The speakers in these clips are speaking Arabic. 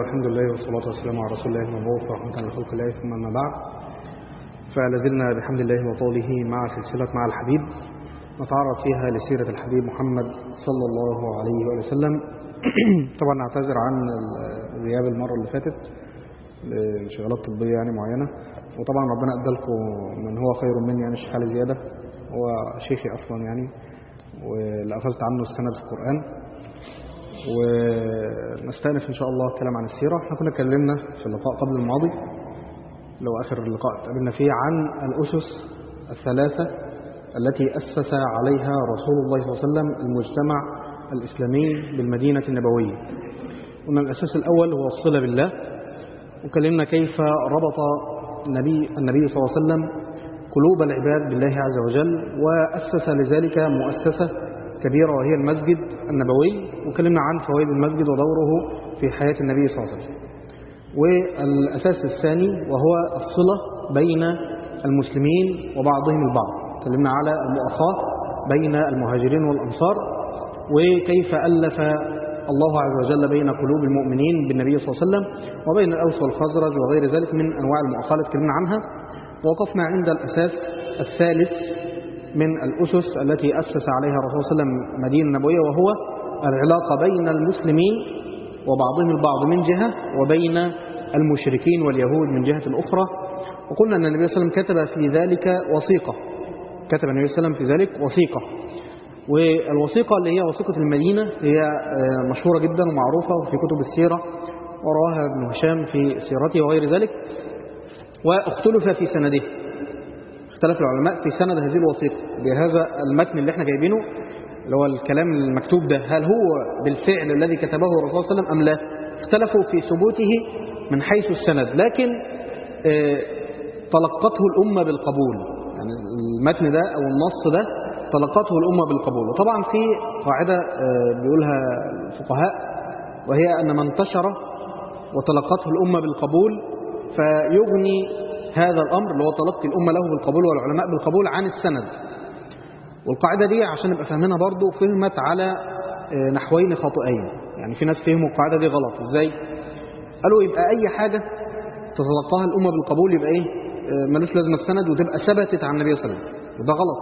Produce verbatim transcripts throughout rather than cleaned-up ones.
والحمد لله والصلاة والسلام على رسول الله المبعوث رحمة لخلق الله، ثم أما بعد، فلازلنا بحمد الله وطوله مع سلسلة مع الحبيب نتعرض فيها لسيرة الحبيب محمد صلى الله عليه وسلم. طبعا نعتذر عن الغياب المرة اللي فاتت لانشغالات طبية يعني معينة، وطبعا ربنا أدلكم من هو خير مني يعني الشيخ علي زيادة، هو شيخي أصلا يعني، واللي أخذت عنه السند في القرآن. ونستأنف إن شاء الله الكلام عن السيرة. احنا كنا اتكلمنا في اللقاء قبل الماضي، لو آخر اللقاء اتقابلنا فيه، عن الأسس الثلاثة التي أسس عليها رسول الله صلى الله عليه وسلم المجتمع الإسلامي بالمدينة النبوية. قلنا الأساس الأول هو الصلة بالله، وكلمنا كيف ربط النبي, النبي صلى الله عليه وسلم قلوب العباد بالله عز وجل، وأسس لذلك مؤسسة كبيرة وهي المسجد النبوي، وكلمنا عن فوائد المسجد ودوره في حياة النبي صلى الله عليه وسلم. والأساس الثاني وهو الصلة بين المسلمين وبعضهم البعض، كلمنا على المؤاخاة بين المهاجرين والأنصار، وكيف ألف الله عز وجل بين قلوب المؤمنين بالنبي صلى الله عليه وسلم وبين الأوس والخزرج وغير ذلك من أنواع المؤاخاة تكلمنا عنها. ووقفنا عند الأساس الثالث من الأسس التي أسس عليها الرسول صلى الله عليه وسلم مدينة نبوية، وهو العلاقة بين المسلمين وبعضهم البعض من جهة، وبين المشركين واليهود من جهة أخرى. وقلنا أن النبي صلى الله عليه وسلم كتب في ذلك وثيقة، كتب النبي صلى الله عليه وسلم في ذلك وثيقة، والوثيقة اللي هي وثيقة المدينة هي مشهورة جدا ومعروفة في كتب السيرة، ورواها ابن هشام في سيرته وغير ذلك. واختلف في سنده، اختلف العلماء في سند هذه الوثيقة بهذا المتن اللي احنا جايبينه، اللي هو الكلام المكتوب ده، هل هو بالفعل الذي كتبه الرسول صلى الله عليه وسلم أم لا؟ اختلفوا في ثبوته من حيث السند، لكن اه تلقته الأمة بالقبول، يعني المتن ده أو النص ده تلقته الأمة بالقبول. وطبعا في قاعدة اه بيقولها الفقهاء، وهي أن من انتشر وتلقته الأمة بالقبول فيغني هذا الأمر اللي هو تلقي الأمة له بالقبول والعلماء بالقبول عن السند. والقاعدة دي عشان نبقى فاهمينها برضو فهمت على نحوين خاطئين، يعني في ناس فهموا القاعدة دي غلط. ازاي؟ قالوا يبقى أي حاجة تتلقاها الأمة بالقبول يبقى إيه؟ ملوش لازمة السند، وتبقى ثبتت عن النبي صلى الله عليه وسلم، وده غلط.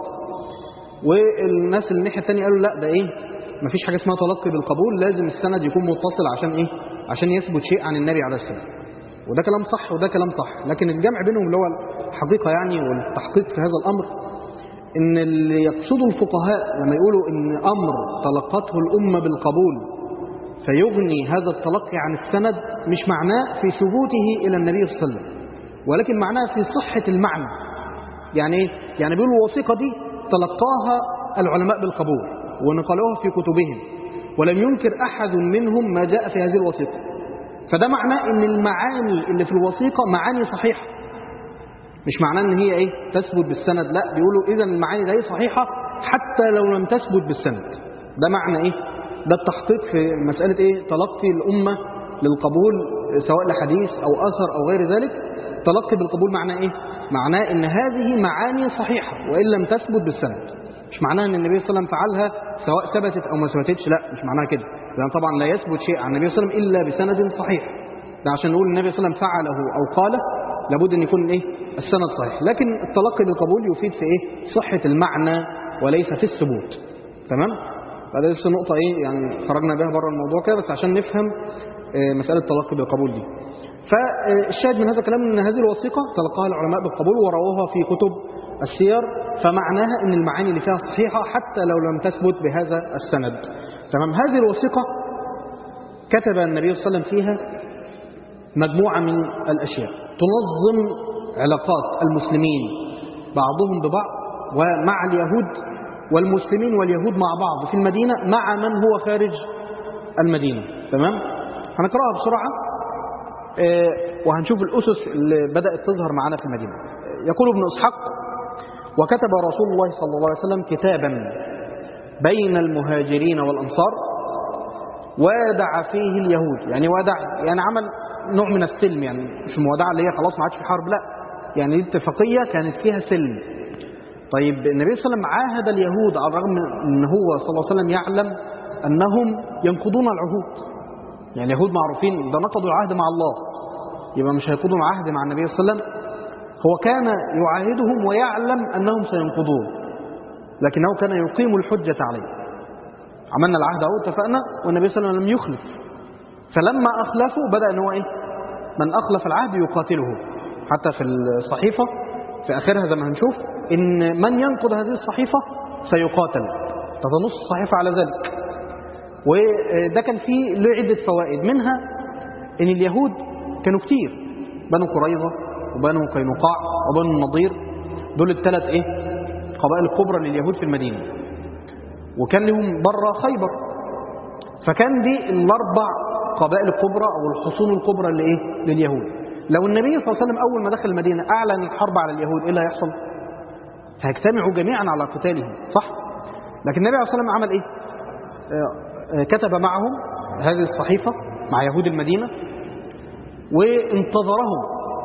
والناس اللي الناحية الثانية قالوا لا، ده إيه؟ مفيش حاجة اسمها تلقي بالقبول، لازم السند يكون متصل عشان إيه؟ عشان يثبت شيء عن النبي عليه الصلاة والسلام. وده كلام صح وده كلام صح، لكن الجمع بينهم اللي هو الحقيقة يعني والتحقيق في هذا الأمر، إن اللي يقصدوا الفقهاء لما يقولوا إن أمر تلقته الأمة بالقبول فيغني هذا التلقي عن السند، مش معناه في ثبوته إلى النبي صلى الله عليه وسلم، ولكن معناه في صحة المعنى. يعني إيه؟ يعني بيقولوا الوثيقة دي تلقاها العلماء بالقبول ونقلوها في كتبهم، ولم ينكر أحد منهم ما جاء في هذه الوثيقة، فده معناه ان المعاني اللي في الوثيقة معاني صحيحة، مش معناه ان هي ايه تثبت بالسند، لا، بيقولوا اذا المعاني دي صحيحة حتى لو لم تثبت بالسند. ده معنى ايه؟ ده التحقيق في مسألة ايه تلقي الأمة للقبول سواء لحديث او اثر او غير ذلك. تلقي بالقبول معناه ايه؟ معناه ان هذه معاني صحيحة وان لم تثبت بالسند، مش معناه ان النبي صلى الله عليه وسلم فعلها سواء ثبتت او ما ثبتتش، لا، مش معناها كده، لأن طبعا لا يثبت شيء عن النبي صلى الله عليه وسلم إلا بسند صحيح. ده عشان نقول النبي صلى الله عليه وسلم فعله أو قاله لابد أن يكون إيه السند صحيح، لكن التلقي بالقبول يفيد في إيه صحة المعنى وليس في الثبوت. تمام؟ فهذا لسه نقطة إيه يعني خرجنا بها بره الموضوع كده، بس عشان نفهم مسألة التلقي بالقبول دي. فالشاهد من هذا الكلام أن هذه الوثيقة تلقاها العلماء بالقبول ورووها في كتب السير، فمعناها أن المعاني اللي فيها صحيحة حتى لو لم تثبت بهذا السند. تمام؟ هذه الوثيقة كتب النبي صلى الله عليه وسلم فيها مجموعة من الأشياء تنظم علاقات المسلمين بعضهم ببعض ومع اليهود، والمسلمين واليهود مع بعض في المدينة مع من هو خارج المدينة. تمام؟ هنقرأها بسرعة وهنشوف الأسس اللي بدأت تظهر معنا في المدينة. يقول ابن إسحاق: وكتب رسول الله صلى الله عليه وسلم كتابا بين المهاجرين والأنصار وادع فيه اليهود. يعني وادع يعني عمل نوع من السلم، يعني مش موادعة اللي هي خلاص ما عادش في حرب، لا، يعني اتفاقية كانت فيها سلم. طيب النبي صلى الله عليه وسلم عاهد اليهود على الرغم من ان هو صلى الله عليه وسلم يعلم انهم ينقضون العهود، يعني اليهود معروفين ده نقضوا العهد مع الله، يبقى مش هيقضوا عهد مع النبي صلى الله عليه وسلم. هو كان يعاهدهم ويعلم أنهم سينقضون، لكنه كان يقيم الحجة عليه. عملنا العهد أهو اتفقنا والنبي صلى الله عليه وسلم لم يخلف، فلما أخلفوا بدأ أنه إيه؟ من أخلف العهد يقاتله. حتى في الصحيفة في آخرها زي ما هنشوف إن من ينقض هذه الصحيفة سيقاتل، تتنص الصحيفة على ذلك. وده كان فيه له عدة فوائد، منها إن اليهود كانوا كتير، بنو قريظة وبنو قينقاع وبنو النضير، دول الثلاث إيه؟ قبائل الكبرى لليهود في المدينة، وكان لهم بره خيبر، فكان دي الأربع قبائل الكبرى أو الحصون الكبرى اللي إيه؟ لليهود. لو النبي صلى الله عليه وسلم أول ما دخل المدينة أعلن الحرب على اليهود، إيه اللي هيحصل؟ هيجتمعوا جميعا على قتالهم، صح؟ لكن النبي عليه الصلاة والسلام عمل إيه؟ آه كتب معهم هذه الصحيفة مع يهود المدينة وانتظرهم،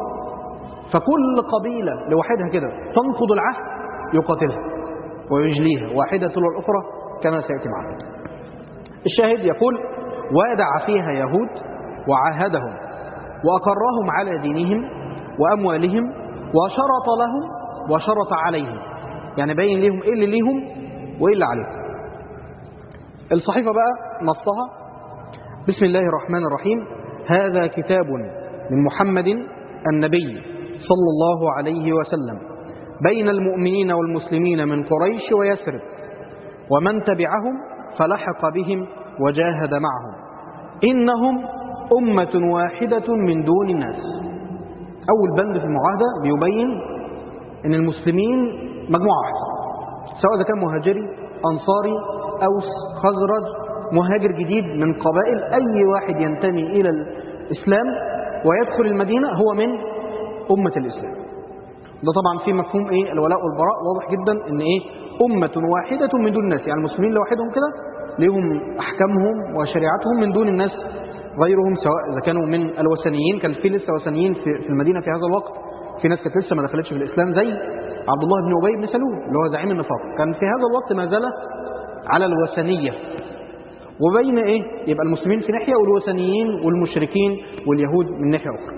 فكل قبيلة لوحدها كده تنقض العهد يقاتلها ويجليها واحدة تلو الأخرى كما سيأتي معنا. الشاهد يقول: وادع فيها يهود وعاهدهم وأقرهم على دينهم وأموالهم وشرط لهم وشرط عليهم، يعني بين لهم إيه اللي ليهم وإيه اللي عليهم. الصحيفة بقى نصها: بسم الله الرحمن الرحيم، هذا كتاب من محمد النبي صلى الله عليه وسلم بين المؤمنين والمسلمين من قريش ويثرب ومن تبعهم فلحق بهم وجاهد معهم، إنهم أمة واحدة من دون الناس. أول بند في المعاهدة بيبين أن المسلمين مجموعة واحدة، سواء إذا كان مهاجري أنصاري أوس خزرج مهاجر جديد من قبائل، أي واحد ينتمي إلى الإسلام ويدخل المدينة هو من أمة الإسلام. ده طبعا في مفهوم إيه؟ الولاء والبراء واضح جدا أن إيه؟ أمة واحدة من دون الناس، يعني المسلمين لوحدهم كده لهم أحكامهم وشريعتهم من دون الناس غيرهم، سواء إذا كانوا من الوثنيين، كان في لسه وثنيين في المدينة في هذا الوقت، في ناس كانت لسه ما دخلتش في الإسلام زي عبد الله بن أبي بن سلول اللي هو زعيم النفاق، كان في هذا الوقت ما زال على الوثنية. وبين إيه؟ يبقى المسلمين في ناحية والوثنيين والمشركين واليهود من ناحية أخرى.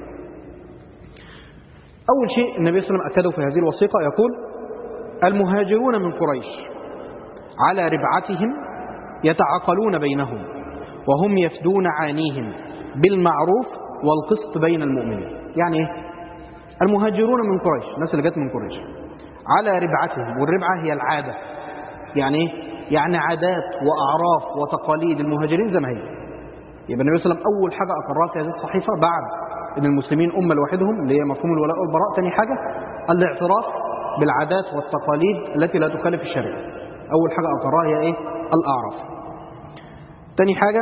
أول شيء النبي صلى الله عليه وسلم أكده في هذه الوثيقة يقول: المهاجرون من قريش على ربعتهم يتعاقلون بينهم وهم يفدون عانيهم بالمعروف والقسط بين المؤمنين. يعني إيه؟ المهاجرون من قريش، الناس اللي جت من قريش، على ربعتهم، والربعة هي العادة، يعني إيه؟ يعني عادات وأعراف وتقاليد المهاجرين زي ما هي. يبقى النبي صلى الله عليه وسلم أول حاجة أقرها في هذه الصحيفة بعد أن المسلمين أمة لوحدهم اللي هي مفهوم الولاء والبراء، ثاني حاجة الاعتراف بالعادات والتقاليد التي لا تخالف الشريعة. أول حاجة أقرها هي إيه؟ الأعراف. ثاني حاجة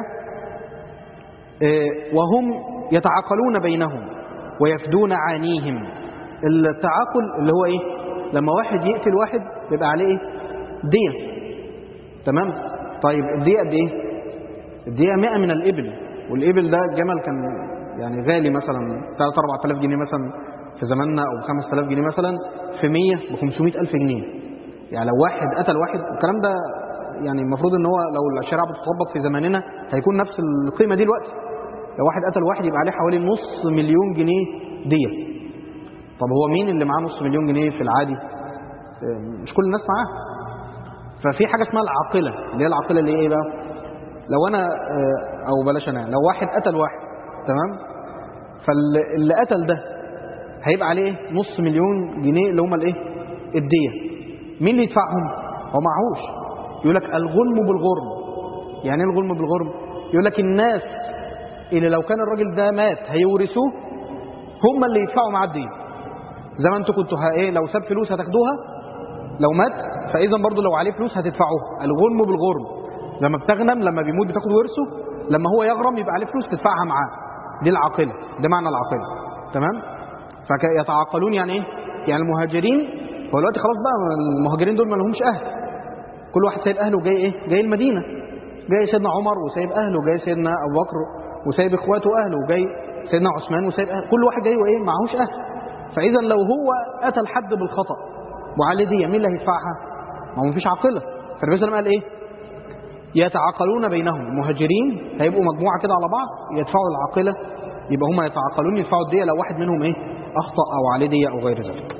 إيه؟ وهم يتعاقلون بينهم ويفدون عانيهم. التعاقل اللي هو إيه؟ لما واحد يقتل واحد بيبقى عليه إيه؟ دية، تمام؟ طيب الدية قد إيه؟ الدية مئة من الإبل، والإبل ده الجمل كان يعني غالي مثلا ثلاثة أربعة آلاف جنيه مثلا في زماننا، أو خمسة آلاف جنيه مثلا، في مية بخمسمائة ألف جنيه. يعني لو واحد قتل واحد، الكلام ده يعني المفروض ان هو لو الشريعه بتطبق في زماننا هيكون نفس القيمه دي دلوقتي. لو واحد قتل واحد يبقى عليه حوالي نص مليون جنيه ديه. طب هو مين اللي معاه نص مليون جنيه في العادي؟ مش كل الناس معاه. ففي حاجه اسمها العاقله، اللي هي العاقله اللي ايه بقى؟ لو انا او بلاش انا، لو واحد قتل واحد، تمام؟ فاللي قتل ده هيبقى عليه نص مليون جنيه اللي هم الايه؟ الديه. مين اللي يدفعهم؟ هو معهوش. يقول لك الغلم بالغرم. يعني ايه الغلم بالغرم؟ يقول لك الناس اللي لو كان الراجل ده مات هيورثوه هم اللي يدفعوا معاه الدين. زي ما انتوا كنتوا ايه، لو ساب فلوس هتاخدوها لو مات، فاذا برضو لو عليه فلوس هتدفعوها. الغلم بالغرم، لما بتغنم لما بيموت بتاخد ورثه، لما هو يغرم يبقى عليه فلوس تدفعها معاه. دي العاقله، ده معنى العاقله، تمام؟ فيتعاقلون يعني ايه؟ يعني المهاجرين، هو دلوقتي خلاص بقى المهاجرين دول ما لهمش اهل، كل واحد سايب اهله وجاي ايه؟ جاي المدينه. جاي سيدنا عمر وسايب اهله، جاي سيدنا ابو بكر وسايب اخواته واهله، وجاي سيدنا عثمان وسايب اهله، كل واحد جاي وايه؟ معهوش اهل. فاذا لو هو قتل حد بالخطا وعليه ديه، مين اللي هيدفعها؟ ما هو مفيش عاقله. فالنبي صلى الله عليه وسلم قال ايه؟ يتعاقلون بينهم. المهاجرين هيبقوا مجموعة كده على بعض يدفعوا العاقلة، يبقى هم يتعاقلون يدفعوا الدية لو واحد منهم إيه أخطأ أو عليه دية أو غير ذلك.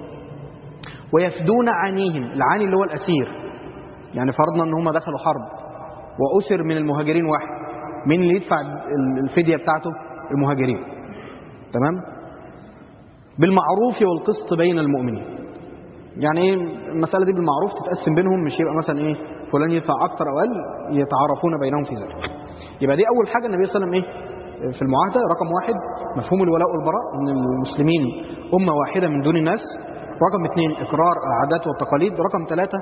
ويفدون عنيهم، العاني اللي هو الأسير، يعني فرضنا أن هم دخلوا حرب وأسر من المهاجرين واحد، مين اللي يدفع الفدية بتاعته؟ المهاجرين. تمام. بالمعروف والقسط بين المؤمنين. يعني ايه المسألة دي بالمعروف؟ تتقسم بينهم، مش يبقى مثلا ايه فلان يدفع اكتر او اقل، يتعارفون بينهم في ذلك. يبقى دي اول حاجة النبي صلى الله عليه وسلم ايه في المعاهدة. رقم واحد مفهوم الولاء والبراء، ان المسلمين أمة واحدة من دون الناس. رقم اثنين اقرار العادات والتقاليد. رقم ثلاثة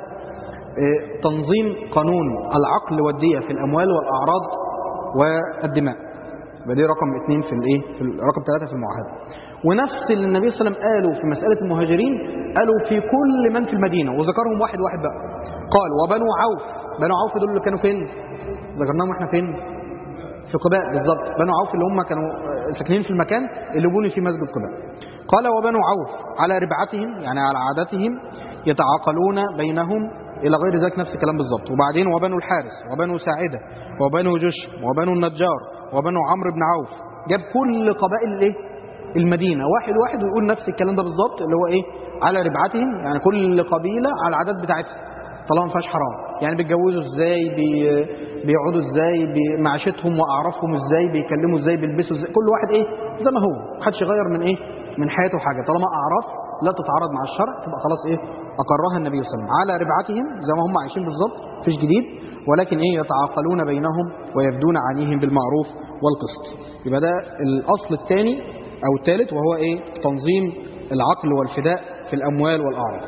تنظيم قانون العقل والدية في الاموال والاعراض والدماء. يبقى دي رقم اثنين في الايه في رقم ثلاثة في المعاهدة. ونفس اللي النبي صلى الله عليه وسلم قالوا في مسألة المهاجرين قالوا في كل من في المدينة، وذكرهم واحد واحد بقى. قال وبنو عوف. بنو عوف دول اللي كانوا فين؟ ذكرناهم احنا فين؟ في قباء بالظبط. بنو عوف اللي هم كانوا ساكنين في المكان اللي بني فيه مسجد قباء. قال وبنو عوف على ربعتهم، يعني على عادتهم، يتعاقلون بينهم إلى غير ذلك، نفس الكلام بالظبط. وبعدين وبنو الحارث وبنو ساعدة وبنو جشم وبنو النجار وبنو عمرو بن عوف. جاب كل قبائل الايه المدينة واحد واحد ويقول نفس الكلام ده بالظبط، اللي هو ايه على ربعتهم، يعني كل قبيلة على العادات بتاعتها طالما ما فيهاش حرام. يعني بيتجوزوا ازاي، بي... بيقعدوا ازاي، معيشتهم واعرافهم ازاي، بيكلموا ازاي، بيلبسوا ازاي، كل واحد ايه زي ما هو، محدش يغير من ايه من حياته حاجة، طالما اعراف لا تتعارض مع الشرع تبقى خلاص ايه اقرها النبي صلى الله عليه وسلم. على ربعتهم زي ما هم عايشين بالظبط، مفيش جديد، ولكن ايه يتعاقلون بينهم ويفدون عنيهم بالمعروف والقسط. يبقى ده الاصل الثاني او الثالث، وهو ايه تنظيم العقل والفداء في الاموال والاعراض.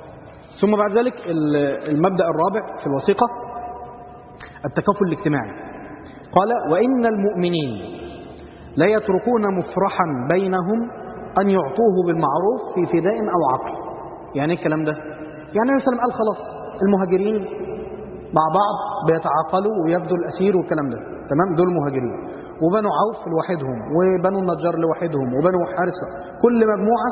ثم بعد ذلك المبدأ الرابع في الوثيقة التكافل الاجتماعي. قال وإن المؤمنين لا يتركون مفرحا بينهم أن يعطوه بالمعروف في فداء أو عقل. يعني ايه الكلام ده؟ يعني النبي صلى الله عليه وسلم قال خلاص المهاجرين مع بعض بيتعاقلوا ويفدوا الأسير والكلام ده، تمام، دول المهاجرين. وبنو عوف لوحدهم، وبنو النجار لوحدهم، وبنو حارث، كل مجموعة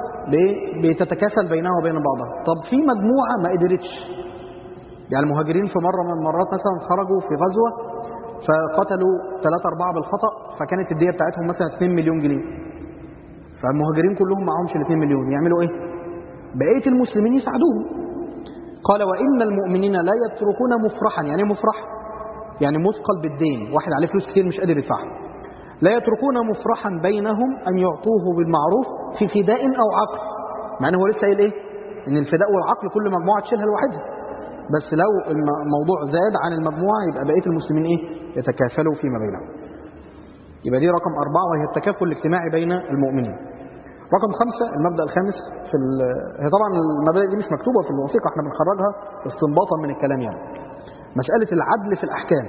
بتتكافل بينها وبين بعضها. طب في مجموعة ما قدرتش، يعني المهاجرين في مرة من المرات مثلا خرجوا في غزوة فقتلوا ثلاثة أربعة بالخطأ، فكانت الدية بتاعتهم مثلا اثنين مليون جنيه. فالمهاجرين كلهم معهمش ال اثنين مليون، يعملوا ايه؟ بقية المسلمين يساعدوهم. قال وإن المؤمنين لا يتركون مفرحا. يعني مفرح يعني مثقل بالدين، واحد عليه فلوس كتير مش قادر يدفعها. لا يتركون مفرحا بينهم أن يعطوه بالمعروف في فداء أو عقل. مع أنه هو لسه قايل إيه؟ إن الفداء والعقل كل مجموعة تشيلها لوحدها، بس لو الموضوع زاد عن المجموعة يبقى بقية المسلمين إيه؟ يتكافلوا فيما بينهم. يبقى دي رقم أربعة، وهي التكافل الاجتماعي بين المؤمنين. رقم خمسة المبدأ الخامس في هي طبعا المبادئ دي مش مكتوبة في الوثيقة، احنا بنخرجها استنباطا من الكلام. يعني مسألة العدل في الأحكام.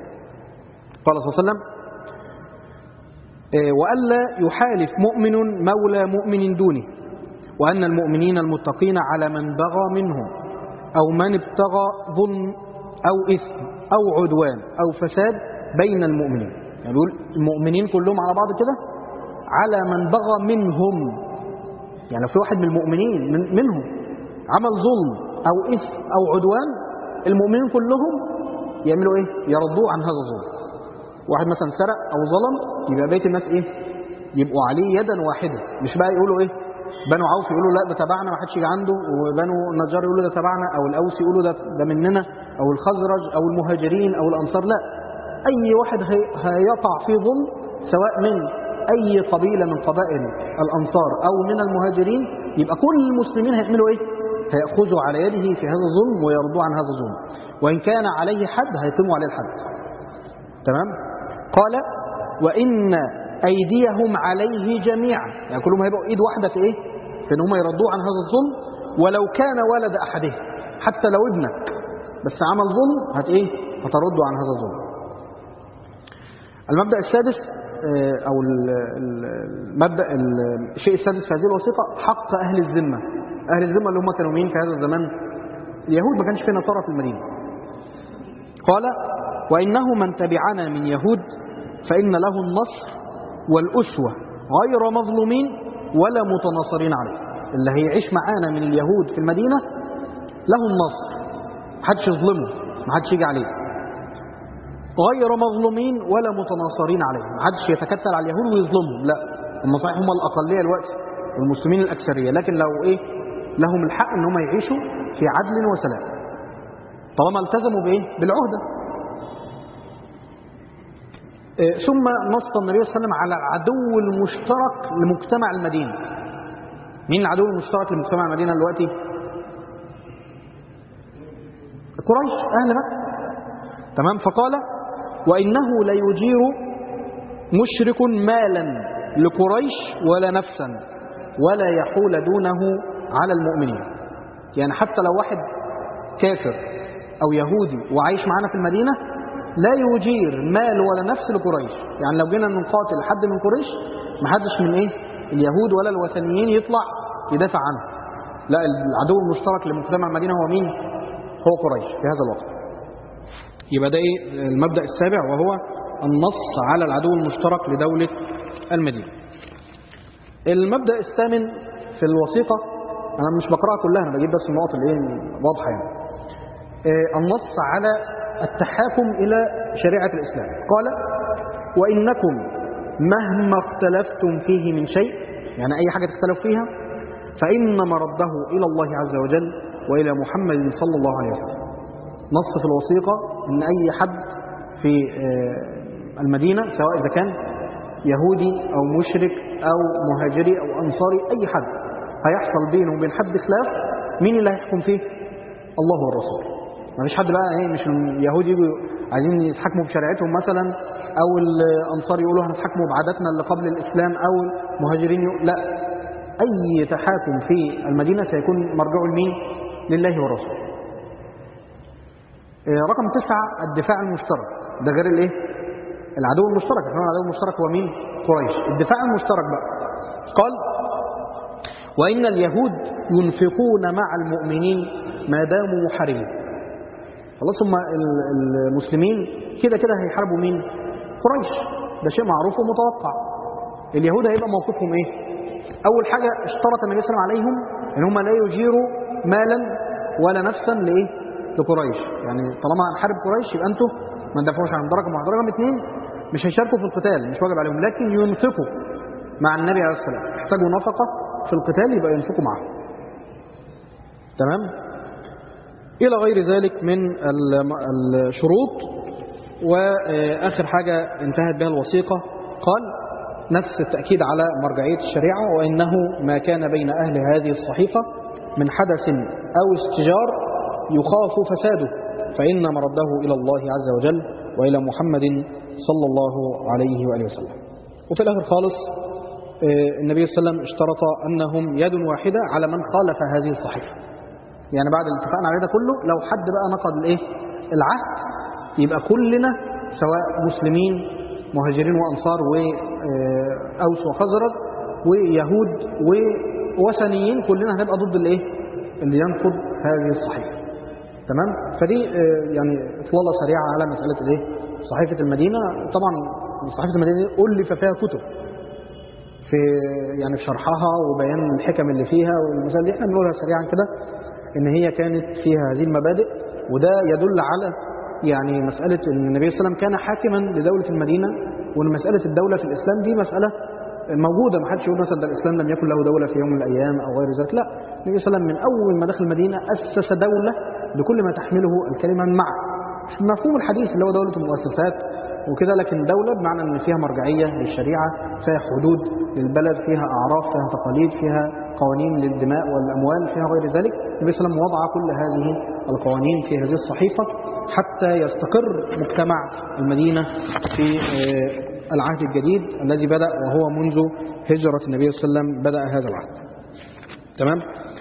قال صلى الله عليه وسلم وألا يحالف مؤمن مولى مؤمن دونه، وأن المؤمنين المتقين على من بغى منهم أو من ابتغى ظلم أو إثم أو عدوان أو فساد بين المؤمنين. يعني بيقول المؤمنين كلهم على بعض كده على من بغى منهم، يعني لو في واحد من المؤمنين من منهم عمل ظلم أو إثم أو عدوان، المؤمنين كلهم يعملوا إيه؟ يردوا عن هذا الظلم. واحد مثلا سرق أو ظلم، يبقى بقية الناس إيه؟ يبقوا عليه يدا واحدة، مش بقى يقولوا إيه؟ بنو عوف يقولوا لا ده تبعنا ما حدش يجي عنده، وبنو النجار يقولوا ده تبعنا، أو الأوس يقولوا ده ده مننا، أو الخزرج أو المهاجرين أو الأنصار. لا، أي واحد هيقع في ظلم سواء من أي قبيلة من قبائل الأنصار أو من المهاجرين، يبقى كل المسلمين هيعملوا إيه؟ هيأخذوا على يده في هذا الظلم ويرضوا عن هذا الظلم، وإن كان عليه حد هيقيموا عليه الحد. تمام؟ قال وإن أيديهم عليه جميعا، يعني كلهم هيبقوا إيد واحدة في إيه؟ في إن هم يردوا عن هذا الظلم، ولو كان ولد أحدهم، حتى لو ابنك بس عمل ظلم هت إيه؟ هتردوا عن هذا الظلم. المبدأ السادس أو المبدأ الشيء السادس في هذه الوثيقة حق أهل الذمة. أهل الذمة اللي هم كانوا مين في هذا الزمان؟ اليهود، ما كانش في نصارى في المدينة. قال وإنه من تبعنا من يهود فإن له النصر والأسوة غير مظلومين ولا متناصرين عليه. اللي هيعيش معانا من اليهود في المدينة له النصر، محدش يظلمه، محدش يجي عليه، غير مظلومين ولا متناصرين عليهم، ما حدش يتكتل على اليهود ويظلمهم، لا، هم صحيح هم الأقلية الوقت والمسلمين الأكثرية، لكن لو إيه لهم الحق إن هم يعيشوا في عدل وسلام طالما التزموا بإيه بالعهدة. إيه ثم نص النبي صلى الله عليه وسلم على العدو المشترك لمجتمع المدينة. مين العدو المشترك لمجتمع المدينة دلوقتي؟ قريش، أهل مكة. تمام. فقال وإنه ليجير مشرك مالا لقريش ولا نفسا ولا يحول دونه على المؤمنين. يعني حتى لو واحد كافر أو يهودي وعايش معنا في المدينة لا يجير مال ولا نفس لقريش. يعني لو جينا نقاتل حد من قريش ما حدش من إيه اليهود ولا الوثنيين يطلع يدافع عنه، لا، العدو المشترك لمجتمع المدينة هو مين؟ هو قريش في هذا الوقت. يبقى ده إيه المبدأ السابع، وهو النص على العدو المشترك لدولة المدينة. المبدأ الثامن في الوثيقة، أنا مش بقرأها كلها، أنا بجيب بس النقط اللي واضحة يعني. النص على التحاكم إلى شريعة الإسلام. قال وإنكم مهما اختلفتم فيه من شيء، يعني أي حاجة تختلف فيها، فإن مرده إلى الله عز وجل وإلى محمد صلى الله عليه وسلم. نص في الوثيقة إن أي حد في المدينة سواء إذا كان يهودي أو مشرك أو مهاجري أو أنصاري، أي حد هيحصل بينه وبين حد خلاف، مين اللي هيحكم فيه؟ الله والرسول. ما فيش حد بقى ايه مش اليهود يجوا عايزين يتحكموا بشريعتهم مثلا، او الانصار يقولوا هنتحكموا بعاداتنا اللي قبل الاسلام، او المهاجرين يقول لا، اي تحاكم في المدينه سيكون مرجعه لمين؟ لله والرسول. رقم تسعة الدفاع المشترك، ده غير الايه العدو المشترك. احنا العدو المشترك هو مين؟ قريش. الدفاع المشترك بقى قال وان اليهود ينفقون مع المؤمنين ما داموا محاربين. خلاص هم المسلمين كده كده هيحاربوا مين؟ قريش، ده شيء معروف ومتوقع. اليهود هيبقى موقفهم ايه؟ اول حاجه اشترط النبي صلى الله عليه وسلم عليهم ان هم لا يجيروا مالا ولا نفسا لايه؟ لقريش. يعني طالما هنحارب قريش يبقى انتوا ما تدافعوش عن درجه معينه. رقم اثنين مش هيشاركوا في القتال، مش واجب عليهم، لكن ينفقوا مع النبي عليه الصلاه والسلام. يحتاجوا نفقه في القتال يبقى ينفقوا معه. تمام؟ إلى غير ذلك من الشروط. وآخر حاجة انتهت بها الوثيقة قال نفس التأكيد على مرجعية الشريعة، وإنه ما كان بين أهل هذه الصحيفة من حدث أو استجار يخاف فساده فإن مرده إلى الله عز وجل وإلى محمد صلى الله عليه وآله وسلم. وفي الآخر خالص النبي صلى الله عليه وسلم اشترط أنهم يد واحدة على من خالف هذه الصحيفة. يعني بعد الاتفاق على ده كله لو حد بقى نقض الايه العهد يبقى كلنا سواء مسلمين مهاجرين وانصار واوس وخزرج ويهود ووثنيين كلنا هنبقى ضد الايه اللي ينقض هذه الصحيفه. تمام. فدي يعني اطلاله سريعه على مساله الايه صحيفه المدينه. طبعا صحيفه المدينه دي الف فيها كتب في يعني في شرحها وبيان الحكم اللي فيها والمسائل دي احنا بنقولها سريعا كده ان هي كانت فيها هذه المبادئ. وده يدل على يعني مسألة ان النبي صلى الله عليه وسلم كان حاكما لدولة المدينة، وان مسألة الدولة في الإسلام دي مسألة موجودة. ما حدش يقول مثلا ده الإسلام لم يكن له دولة في يوم من الأيام أو غير ذلك، لا، النبي صلى الله عليه وسلم من أول ما دخل المدينة أسس دولة بكل ما تحمله الكلمة مع مفهوم الحديث اللي هو دولة المؤسسات وكده، لكن دولة بمعنى ان فيها مرجعية للشريعة، فيها حدود للبلد، فيها أعراف، فيها تقاليد، فيها قوانين للدماء والأموال، فيها غير ذلك. النبي صلى الله عليه وسلم وضع كل هذه القوانين في هذه الصحيفة حتى يستقر مجتمع المدينة في العهد الجديد الذي بدأ وهو منذ هجرة النبي صلى الله عليه وسلم بدأ هذا العهد. تمام.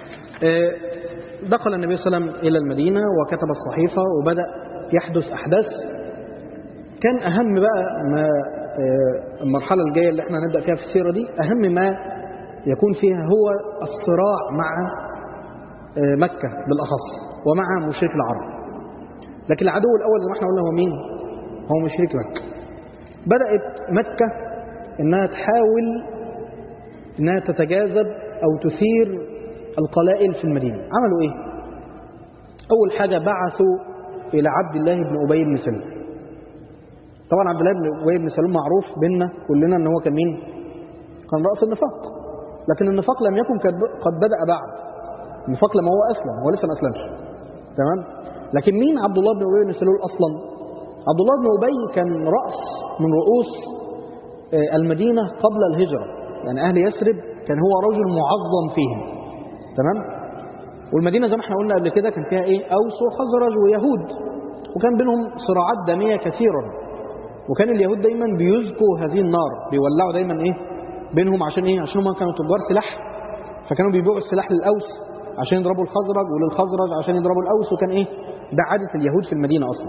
دخل النبي صلى الله عليه وسلم إلى المدينة وكتب الصحيفة وبدأ يحدث أحداث. كان أهم بقى ما المرحلة الجاية اللي احنا هنبدأ فيها في السيرة دي، أهم ما يكون فيها هو الصراع مع مكة بالأخص ومع مشرك العرب. لكن العدو الأول زي ما احنا قلنا هو مين؟ هو مشرك مكة. بدأت مكة إنها تحاول إنها تتجاذب أو تثير القلائل في المدينة. عملوا إيه؟ أول حاجة بعثوا إلى عبد الله بن أبي بن سلول طبعا عبد الله بن أبي بن سلول معروف بيننا كلنا ان هو كان مين؟ كان رأس النفاق، لكن النفاق لم يكن قد بدأ بعد. النفاق لما هو أسلم، هو لسه ما أسلمش، تمام؟ لكن مين عبد الله بن أبي بن سلول أصلا؟ عبد الله بن أبي كان رأس من رؤوس المدينة قبل الهجرة، يعني أهل يثرب كان هو رجل معظم فيهم، تمام؟ والمدينة زي ما احنا قلنا قبل كده كان فيها ايه؟ أوس وخزرج ويهود، وكان بينهم صراعات دامية كثيرا، وكان اليهود دايما بيزكوا هذه النار، بيولعوا دايما ايه بينهم. عشان ايه؟ عشان هم كانوا تجار سلاح، فكانوا بيبيعوا السلاح للأوس عشان يضربوا الخزرج، وللخزرج عشان يضربوا الأوس، وكان ايه ده عادة اليهود في المدينة أصلا.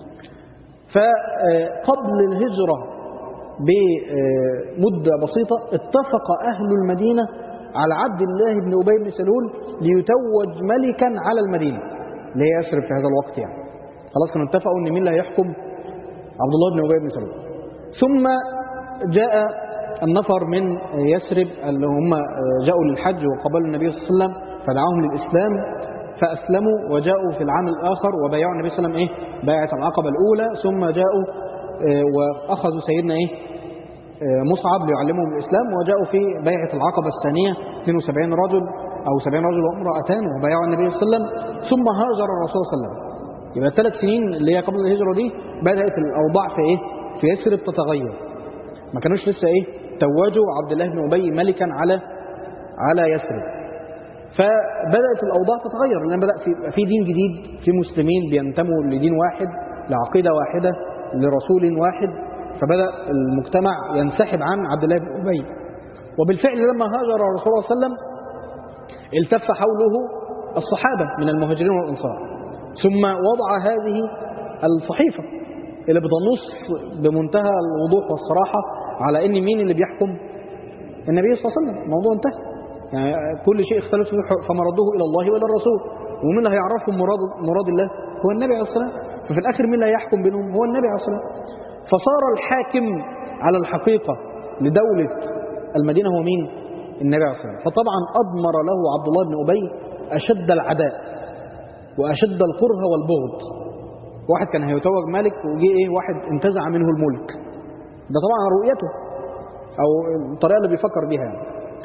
فقبل الهجرة بمدة بسيطة اتفق أهل المدينة على عبد الله بن أبي بن سلول ليتوج ملكا على المدينة اللي هي يثرب في هذا الوقت. يعني خلاص كانوا اتفقوا ان مين اللي هيحكم؟ عبد الله بن أبي بن سلول. ثم جاء النفر من يثرب اللي هم جاءوا للحج وقبلوا النبي صلى الله عليه وسلم، فدعاهم للإسلام فأسلموا، وجاءوا في العام الآخر وبايعوا النبي صلى الله عليه وسلم إيه؟ بايعة العقبة الأولى. ثم جاءوا وأخذوا سيدنا إيه؟ مصعب ليعلمهم الإسلام، وجاءوا في بيعة العقبة الثانية اثنين وسبعين رجل أو سبعين رجل وامرأتان، وبايعوا النبي صلى الله عليه وسلم. ثم هاجر الرسول صلى الله عليه وسلم. يبقى الثلاث سنين اللي هي قبل الهجرة دي بدأت الأوضاع في إيه؟ في يثرب تتغير. ما كانوش لسه إيه؟ توجوا عبد الله بن أبي ملكا على على يثرب. فبدأت الأوضاع تتغير، لأن بدأ في في دين جديد، في مسلمين بينتموا لدين واحد، لعقيدة واحدة، لرسول واحد، فبدأ المجتمع ينسحب عن عبد الله بن أبي. وبالفعل لما هاجر الرسول صلى الله عليه وسلم التف حوله الصحابة من المهاجرين والأنصار، ثم وضع هذه الصحيفة اللي بتنص بمنتهى الوضوح والصراحة على إن مين اللي بيحكم؟ النبي صلى الله عليه وسلم. الموضوع انتهى، يعني كل شيء اختلف فيه فمرده إلى الله وإلى الرسول، ومين اللي هيعرفهم مراد مراد الله؟ هو النبي عليه الصلاة والسلام. ففي الآخر مين اللي هيحكم بينهم؟ هو النبي عليه الصلاة والسلام. فصار الحاكم على الحقيقة لدولة المدينة هو مين؟ النبي عليه الصلاة والسلام. فطبعا أضمر له عبد الله بن أبي أشد العداء وأشد الكره والبغض. واحد كان هيتوج ملك وجي إيه واحد انتزع منه الملك، ده طبعا رؤيته أو الطريقة اللي بيفكر بيها يعني.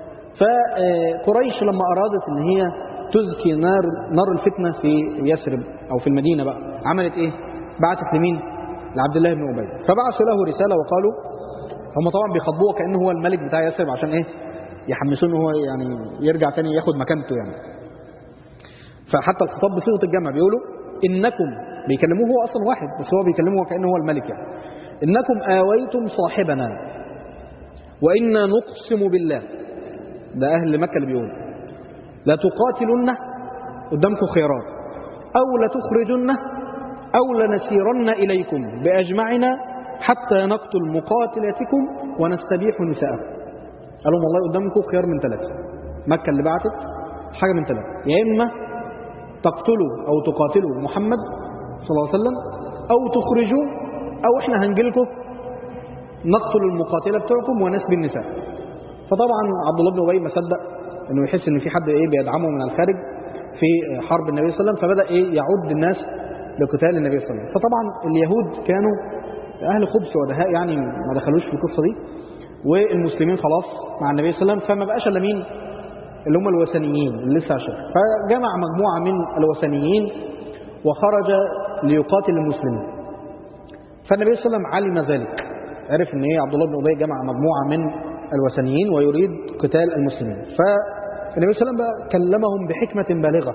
فقريش لما أرادت إن هي تزكي نار نار الفتنة في يثرب أو في المدينة بقى، عملت إيه؟ بعتت لمين؟ لعبد الله بن أبي. فبعثوا له رسالة وقالوا، هم طبعا بيخاطبوه كأنه هو الملك بتاع يثرب عشان إيه؟ يحمسوه إن هو يعني يرجع تاني ياخد مكانته يعني. فحتى الخطاب بصيغة الجمع بيقولوا إنكم، بيكلموه هو أصلا واحد بس هو بيكلموه كأنه هو الملك يعني. إنكم آويتم صاحبنا وإنا نقسم بالله، ده أهل مكة اللي بيقول، لا تقاتلن، قدامكم خيارات، أو لتخرجن أو لنسيرن إليكم بأجمعنا حتى نقتل مقاتلتكم ونستبيح نساءكم. قالوا والله قدامكم خيار من ثلاثة، مكة اللي بعتت حاجة من ثلاثة، يا إما تقتلوا أو تقاتلوا محمد صلى الله عليه وسلم، أو تخرجوا، أو إحنا هنجيلكم نقتل المقاتلة بتوعكم ونسبي النساء. فطبعا عبد الله بن أبي ما صدق إنه يحس إن في حد إيه بيدعمه من الخارج في حرب النبي صلى الله عليه وسلم، فبدأ إيه يعود الناس لقتال النبي صلى الله عليه وسلم. فطبعا اليهود كانوا أهل خبث ودهاء يعني ما دخلوش في القصة دي، والمسلمين خلاص مع النبي صلى الله عليه وسلم، فما بقاش إلا مين؟ اللي هم الوثنيين اللي لسه عايشين. فجمع مجموعة من الوثنيين وخرج ليقاتل المسلمين. فالنبي صلى الله عليه وسلم علم ذلك، عرف ان ايه عبد الله بن أبي جمع مجموعة من الوثنيين ويريد قتال المسلمين. فالنبي صلى الله عليه وسلم كلمهم بحكمة بالغة،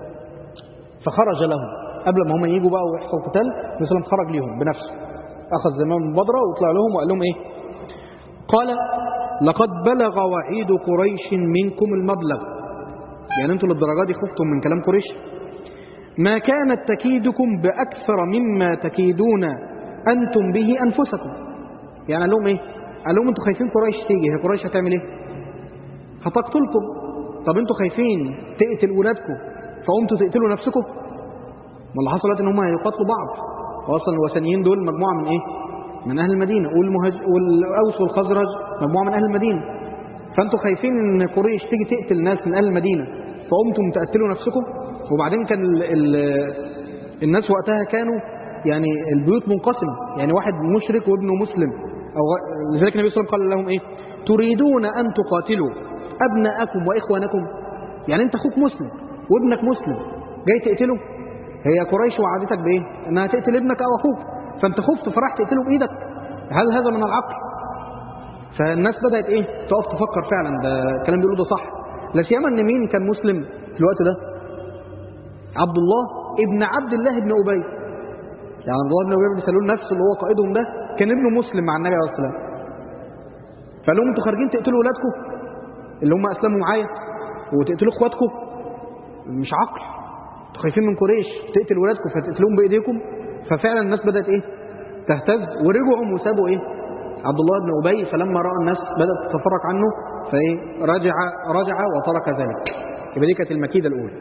فخرج لهم قبل ما هم يجوا بقى ويحصل قتال. النبي صلى الله عليه وسلم خرج لهم بنفسه، أخذ زمام المبادرة وطلع لهم وقال لهم ايه؟ قال لقد بلغ وعيد قريش منكم المبلغ، يعني انتم للدرجة دي خفتم من كلام قريش؟ ما كانت تكيدكم بأكثر مما تكيدون أنتم به أنفسكم. يعني قال لهم إيه؟ قال لهم أنتم خايفين قريش تيجي، هي قريش هتعمل إيه؟ هتقتلكم. طب أنتم خايفين تقتل ولادكم فقمتوا تقتلوا نفسكم؟ ما اللي حصلت إن هم هيقاتلوا بعض، وأصلا الوثنيين دول مجموعة من إيه؟ من أهل المدينة، والمهاج... والأوس والخزرج مجموعة من أهل المدينة. فأنتم خايفين إن قريش تيجي تقتل ناس من أهل المدينة فقمتم تقتلوا نفسكم؟ وبعدين كان ال ال الناس وقتها كانوا يعني البيوت منقسمة، يعني واحد مشرك وابنه مسلم، أو لذلك النبي صلى الله عليه وسلم قال لهم إيه؟ تريدون أن تقاتلوا أبناءكم وإخوانكم؟ يعني أنت أخوك مسلم وابنك مسلم جاي تقتله؟ هي قريش وعدتك بإيه؟ أنها تقتل ابنك أو أخوك، فأنت خفت فراح تقتله بإيدك. هل هذا من العقل؟ فالناس بدأت إيه؟ تقف تفكر فعلا ده الكلام بيقوله ده صح. لا سيما أن مين كان مسلم في الوقت ده؟ عبد الله ابن عبد الله ابن أبي. يعني عبد الله ابن أبي بن سلول نفسه اللي هو قائدهم ده كان ابنه مسلم مع النبي عليه الصلاة والسلام. فقال لهم انتوا خارجين تقتلوا ولادكم اللي هم أسلموا معايا وتقتلوا اخواتكم؟ مش عقل. انتوا خايفين من قريش تقتل ولادكم فتقتلوهم بإيديكم. ففعلا الناس بدأت ايه؟ تهتز ورجعوا وسابوا ايه؟ عبد الله بن أبي. فلما رأى الناس بدأت تتفرق عنه فايه رجع رجع وترك ذلك. يبقى دي كانت المكيدة الأولى.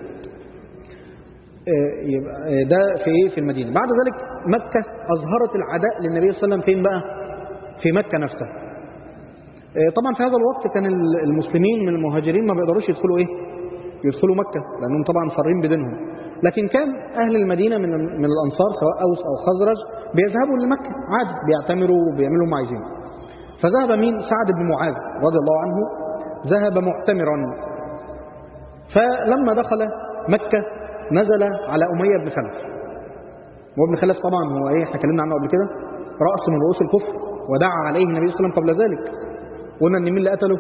يبقى ده في ايه؟ في المدينة. بعد ذلك مكة أظهرت العداء للنبي صلى الله عليه وسلم. فين بقى؟ في مكة نفسها. طبعا في هذا الوقت كان المسلمين من المهاجرين ما بيقدروش يدخلوا ايه؟ يدخلوا مكة لأنهم طبعا فارين بدينهم. لكن كان أهل المدينة من من الأنصار سواء أوس أو خزرج بيذهبوا لمكة عادي، بيعتمروا وبيعملوا ما عايزين. فذهب مين؟ سعد بن معاذ رضي الله عنه ذهب معتمرا. فلما دخل مكة نزل على أمية بن خلف. وابن خلف طبعا هو ايه؟ احنا اتكلمنا عنه قبل كده، رأس من رؤوس الكفر، ودعا عليه النبي صلى الله عليه وسلم قبل ذلك. قلنا ان مين اللي قتله؟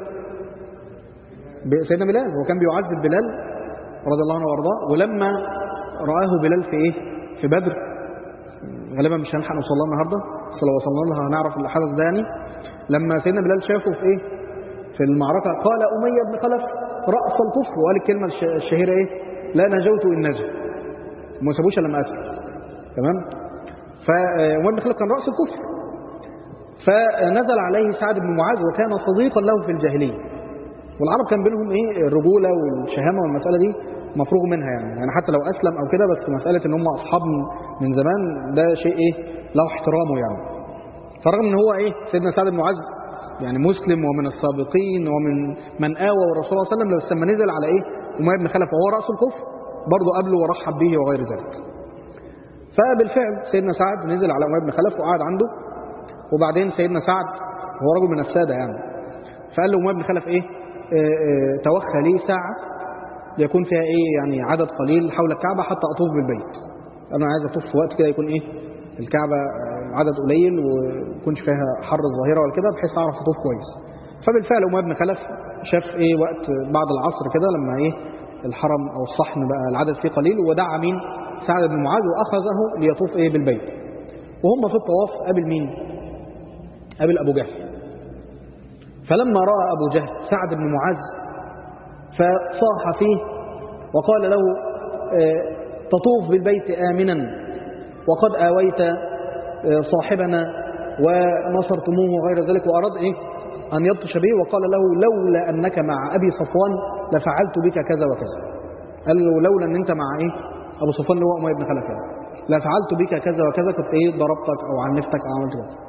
سيدنا بلال. هو كان بيعذب بلال رضي الله عنه وارضاه. ولما رآه بلال في ايه؟ في بدر، غالبا مش هنلحق نوصل لها النهارده، بس لو وصلنا لها هنعرف الحدث ده. يعني لما سيدنا بلال شافه في ايه؟ في المعركه قال أمية بن خلف رأس الكفر، وقال الكلمه الشهيره ايه؟ لا نجوت ان نجا. ما سابوش الا لما اسلم. تمام؟ فأمية بن خلف كان رأس الكفر. فنزل عليه سعد بن معاذ وكان صديقا له في الجاهليه. والعرب كان بينهم ايه؟ الرجوله والشهامه والمساله دي مفروغ منها يعني. يعني حتى لو اسلم او كده، بس مساله ان هم اصحاب من زمان ده شيء ايه؟ له احترامه يعني. فرغم ان هو ايه؟ سيدنا سعد بن معاذ يعني مسلم ومن السابقين ومن من آوى الرسول صلى الله عليه وسلم، لما نزل على ايه؟ أمية بن خلف وهو رأس الكفر برضه قبله ورحب به وغير ذلك. فبالفعل سيدنا سعد نزل على أمية بن خلف وقعد عنده. وبعدين سيدنا سعد هو رجل من السادة يعني، فقال له أمية بن خلف ايه؟ اه اه توخى لي ساعة يكون فيها ايه؟ يعني عدد قليل حول الكعبة حتى أطوف بالبيت. أنا عايز أطوف في وقت كده يكون ايه؟ الكعبة عدد قليل ويكونش فيها حر الظهيرة ولا كده، بحيث أعرف أطوف كويس. فبالفعل أمية بن خلف شاف ايه؟ وقت بعد العصر كده لما ايه؟ الحرم أو الصحن بقى العدد فيه قليل، ودعا مين؟ سعد بن معاذ وأخذه ليطوف ايه؟ بالبيت. وهم في الطواف قابل مين؟ قابل أبو جهل. فلما رأى أبو جهل سعد بن معاذ فصاح فيه وقال له اه تطوف بالبيت آمنا وقد آويت اه صاحبنا ونصرتموه وغير ذلك، وأراد إيه؟ أن يبطش به. وقال له لولا أنك مع أبي صفوان لفعلت بك كذا وكذا. قال له لولا أن أنت مع إيه؟ أبو صفوان اللي هو أمية بن خلف يعني، لفعلت بك كذا وكذا، كنت إيه؟ ضربتك أو عنفتك أو عملت كذا.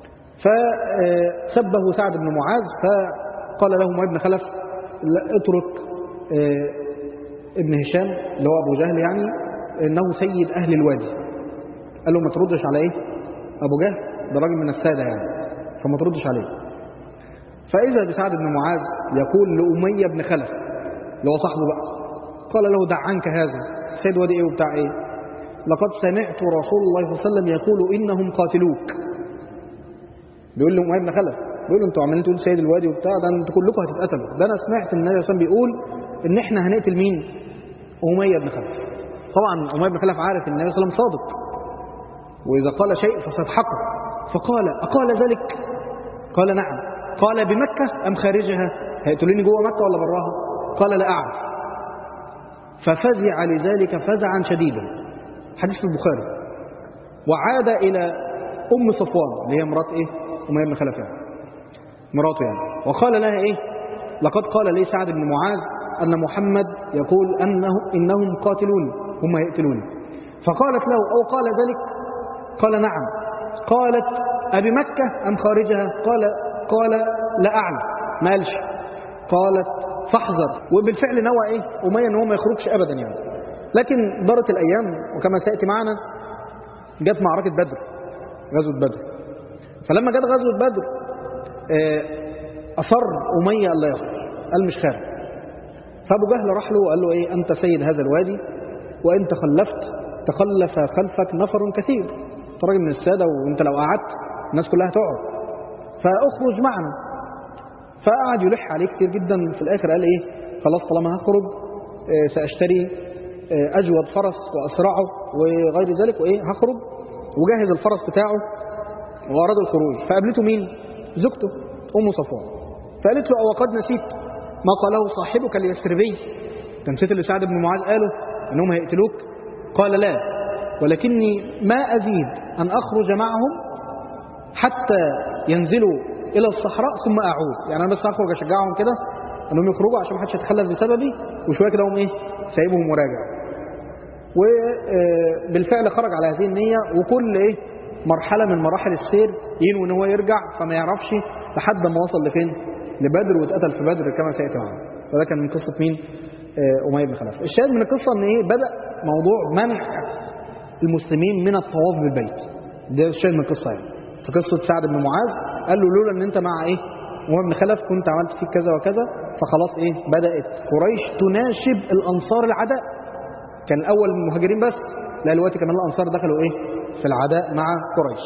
فسبه سعد بن معاذ. فقال له أمية بن خلف اترك ابن هشام اللي هو أبو جهل يعني، إنه سيد أهل الوادي. قال له ما تردش على إيه؟ أبو جهل ده راجل من السادة يعني، فما تردش عليه. فإذا بسعد بن معاذ يقول لأمية بن خلف اللي هو صاحبه بقى، قال له دع عنك هذا سيد وادي إيه وبتاع إيه؟ لقد سمعت رسول الله صلى الله عليه وسلم يقول إنهم قاتلوك. بيقول له أمية بن خلف، بيقول له انتوا عمالين تقول سيد الوادي وبتاع ده، انتوا كلكم هتتقتلوا. ده انا سمعت ان النبي صلى الله عليه وسلم بيقول ان احنا هنقتل مين؟ أمية بن خلف. طبعا أمية بن خلف عارف ان النبي صلى الله عليه وسلم صادق، واذا قال شيء فصدحقه. فقال اقال ذلك؟ قال نعم. قال بمكة ام خارجها؟ هيقتلوني جوه مكة ولا براها؟ قال لا اعرف. ففزع لذلك فزعا شديدا. حديث في البخاري. وعاد الى ام صفوان اللي هي مرات ايه؟ أمية بن خلف يعني، مراته يعني، وقال لها ايه؟ لقد قال لي سعد بن معاذ ان محمد يقول انه انهم قاتلوني، هم هيقتلوني. فقالت له او قال ذلك؟ قال نعم. قالت ابي مكة ام خارجها؟ قال قال لا اعلم، ما قالش. قالت فاحذر. وبالفعل نوى ايه؟ أمية ان هو ما يخرجش ابدا يعني. لكن دارت الايام وكما سياتي معنا جت معركة بدر، غزوة بدر. فلما جت غزوة بدر أصر أمية ألا يخرج، قال مش خارج. فأبو جهل راح له وقال له إيه، أنت سيد هذا الوادي وإن تخلفت تخلف خلفك نفر كثير، أنت راجل من السادة وأنت لو قعدت الناس كلها تقعد، فأخرج معنا. فقعد يلح عليه كتير جدا. في الآخر قال إيه، خلاص طالما هخرج سأشتري أجود فرس وأسرعه وغير ذلك، وإيه هخرج وجهز الفرس بتاعه وأراد الخروج. فقابلته مين؟ زوجته أم صفوان. فقالت له: أو قد نسيت ما قاله صاحبك اليثربي؟ نسيت اللي سعد بن معاذ قاله أنهم هيقتلوك؟ قال: لا، ولكني ما أزيد أن أخرج معهم حتى ينزلوا إلى الصحراء ثم أعود. يعني أنا بس أخرج أشجعهم كده أنهم يخرجوا عشان ما حدش يتخلف بسببي، وشوية كده هم إيه سايبهم وراجع. وبالفعل خرج على هذه النية، وكل إيه مرحلة من مراحل السير ينوي إن هو يرجع فما يعرفش لحد ما وصل لفين؟ لبدر، واتقتل في بدر كما سيأتي معنا. فده كان من قصة مين؟ أمية بن خلف. الشاهد من القصة إن إيه بدأ موضوع منع المسلمين من الطواف بالبيت. ده الشاهد من القصة يعني. في قصة سعد بن معاذ قال له: لولا إن أنت مع إيه أمية بن خلف كنت عملت فيك كذا وكذا. فخلاص إيه بدأت قريش تناشب الأنصار العداء. كان الأول المهاجرين بس، لا دلوقتي كمان الأنصار دخلوا إيه في العداء مع قريش.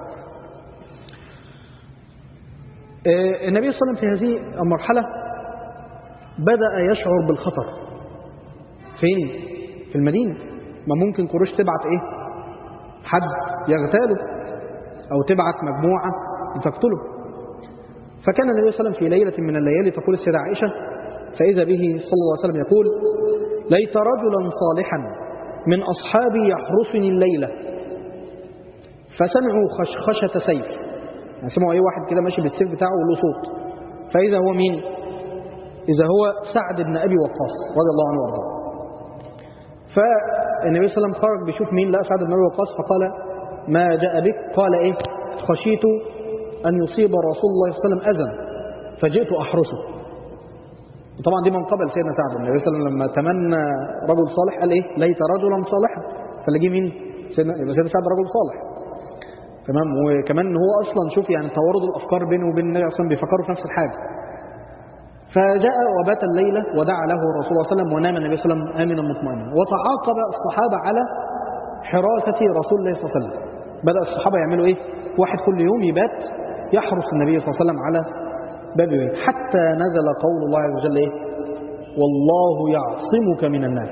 النبي صلى الله عليه وسلم في هذه المرحلة بدأ يشعر بالخطر. فين؟ في المدينة. ما ممكن قريش تبعت إيه حد يغتاله أو تبعت مجموعة لتقتله. فكان النبي صلى الله عليه وسلم في ليلة من الليالي تقول السيدة عائشة: فإذا به صلى الله عليه وسلم يقول: ليت رجلا صالحا من أصحابي يحرسني الليلة. فسمعوا خشخشة سيف، يعني سمعوا أي واحد كده ماشي بالسيف بتاعه وله صوت. فإذا هو مين؟ إذا هو سعد بن أبي وقاص رضي الله عنه وارضاه. فالنبي صلى الله عليه وسلم خرج بيشوف مين، لا سعد بن أبي وقاص. فقال: ما جاء بك؟ قال: إيه، خشيت أن يصيب رسول الله صلى الله عليه وسلم أذى فجئت أحرسه. وطبعا دي منقبة لسيدنا سعد. النبي صلى الله عليه وسلم لما تمنى رجل صالح قال إيه، ليت رجلا صالحا. فاللي جه مين؟ سيدنا سيدنا سعد رجل صالح. تمام. وكمان هو أصلا شوف يعني توارد الأفكار بينه وبين النبي صلى الله عليه وسلم، بيفكروا في نفس الحاجة. فجاء وبات الليلة ودعا له الرسول صلى الله عليه وسلم، ونام النبي صلى الله عليه وسلم آمنا مطمئنا. وتعاقب الصحابة على حراسة رسول الله صلى الله عليه وسلم. بدأ الصحابة يعملوا إيه؟ واحد كل يوم يبات يحرس النبي صلى الله عليه وسلم على باب بيت، حتى نزل قول الله عز وجل: إيه؟ والله يعصمك من الناس.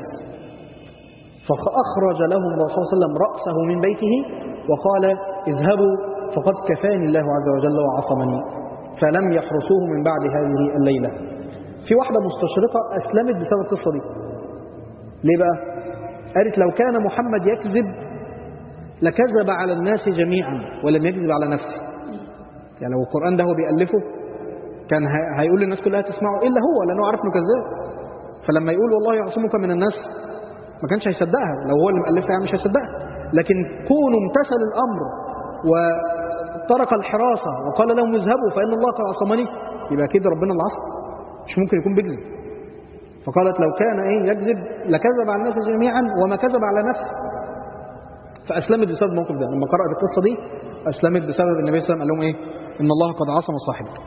فأخرج لهم الرسول صلى الله عليه وسلم رأسه من بيته وقال: اذهبوا فقد كفاني الله عز وجل وعصمني. فلم يحرسوه من بعد هذه الليلة. في واحدة مستشرقة أسلمت بسبب القصة دي. ليه بقى؟ قالت: لو كان محمد يكذب لكذب على الناس جميعا ولم يكذب على نفسه. يعني لو القرآن ده هو بيألفه كان هيقول للناس كلها تسمعه إلا هو، لأنه عارف انه كذاب. فلما يقول والله يعصمك من الناس ما كانش هيصدقها. لو هو اللي مألفها يعني مش هيصدقها. لكن كونه امتثل الأمر وترك الحراسة وقال لهم اذهبوا فإن الله قد عصمني، يبقى كده ربنا اللي عصم، مش ممكن يكون بيكذب. فقالت: لو كان ايه يكذب لكذب على الناس جميعا وما كذب على نفسه. فأسلمت بسبب الموقف ده. لما قرأت القصة دي أسلمت بسبب النبي صلى الله عليه وسلم قال لهم إيه؟ إن الله قد عصم صاحبك.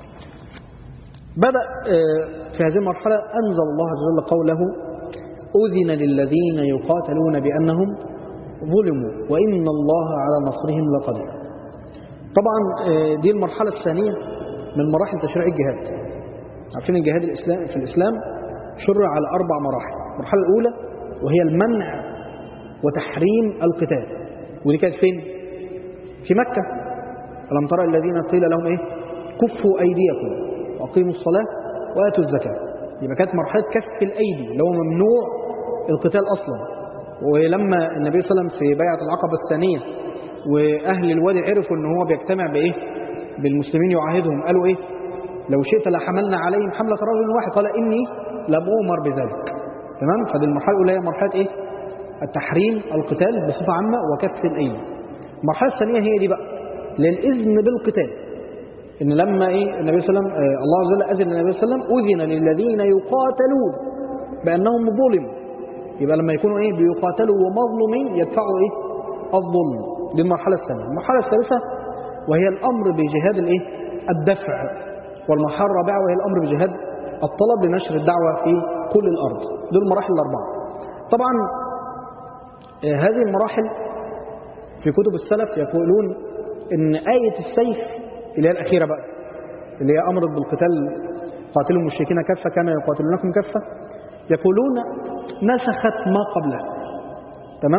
بدأ في هذه المرحلة أنزل الله عز وجل قوله: أذن للذين يقاتلون بأنهم ظلموا وإن الله على نصرهم لقدير. طبعا دي المرحلة الثانية من مراحل تشريع الجهاد. عارفين الجهاد الإسلام في الإسلام شرع على أربع مراحل. المرحلة الأولى وهي المنع وتحريم القتال، ودي كانت فين؟ في مكة. ألم ترى الذين قيل لهم إيه؟ كفوا أيديكم وأقيموا الصلاة وآتوا الزكاة. يبقى كانت مرحلة كف الأيدي اللي هو ممنوع القتال أصلا. ولما النبي صلى الله عليه وسلم في بيعة العقبة الثانية وأهل الوادي عرفوا أن هو بيجتمع بإيه؟ بالمسلمين يعاهدهم، قالوا إيه؟ لو شئت لحملنا عليهم حملة رجل واحد. قال: إني لم أؤمر بذلك. تمام. فدي المرحلة الأولى هي مرحلة إيه؟ التحريم القتال بصفة عامة وكف الأيدي. المرحلة الثانية هي دي بقى للإذن بالقتال. إن لما إيه النبي صلى الله عليه وسلم آه الله عز وجل أذن النبي صلى الله عليه وسلم أذن للذين يقاتلون بأنهم ظلموا. يبقى لما يكونوا إيه بيقاتلوا ومظلومين يدفعوا إيه الظلم. دي المرحلة الثانية. المرحلة الثالثة وهي الأمر بجهاد الإيه؟ الدفع. والمرحلة الرابعة وهي الأمر بجهاد الطلب لنشر الدعوة في كل الأرض. دول المراحل الأربعة. طبعا هذه المراحل في كتب السلف يقولون إن آية السيف اللي هي الأخيرة بقى، اللي هي أمرت بالقتال قاتلوا المشركين كفة كما يقاتلونكم كفة، يقولون نسخت ما قبلها. تمام؟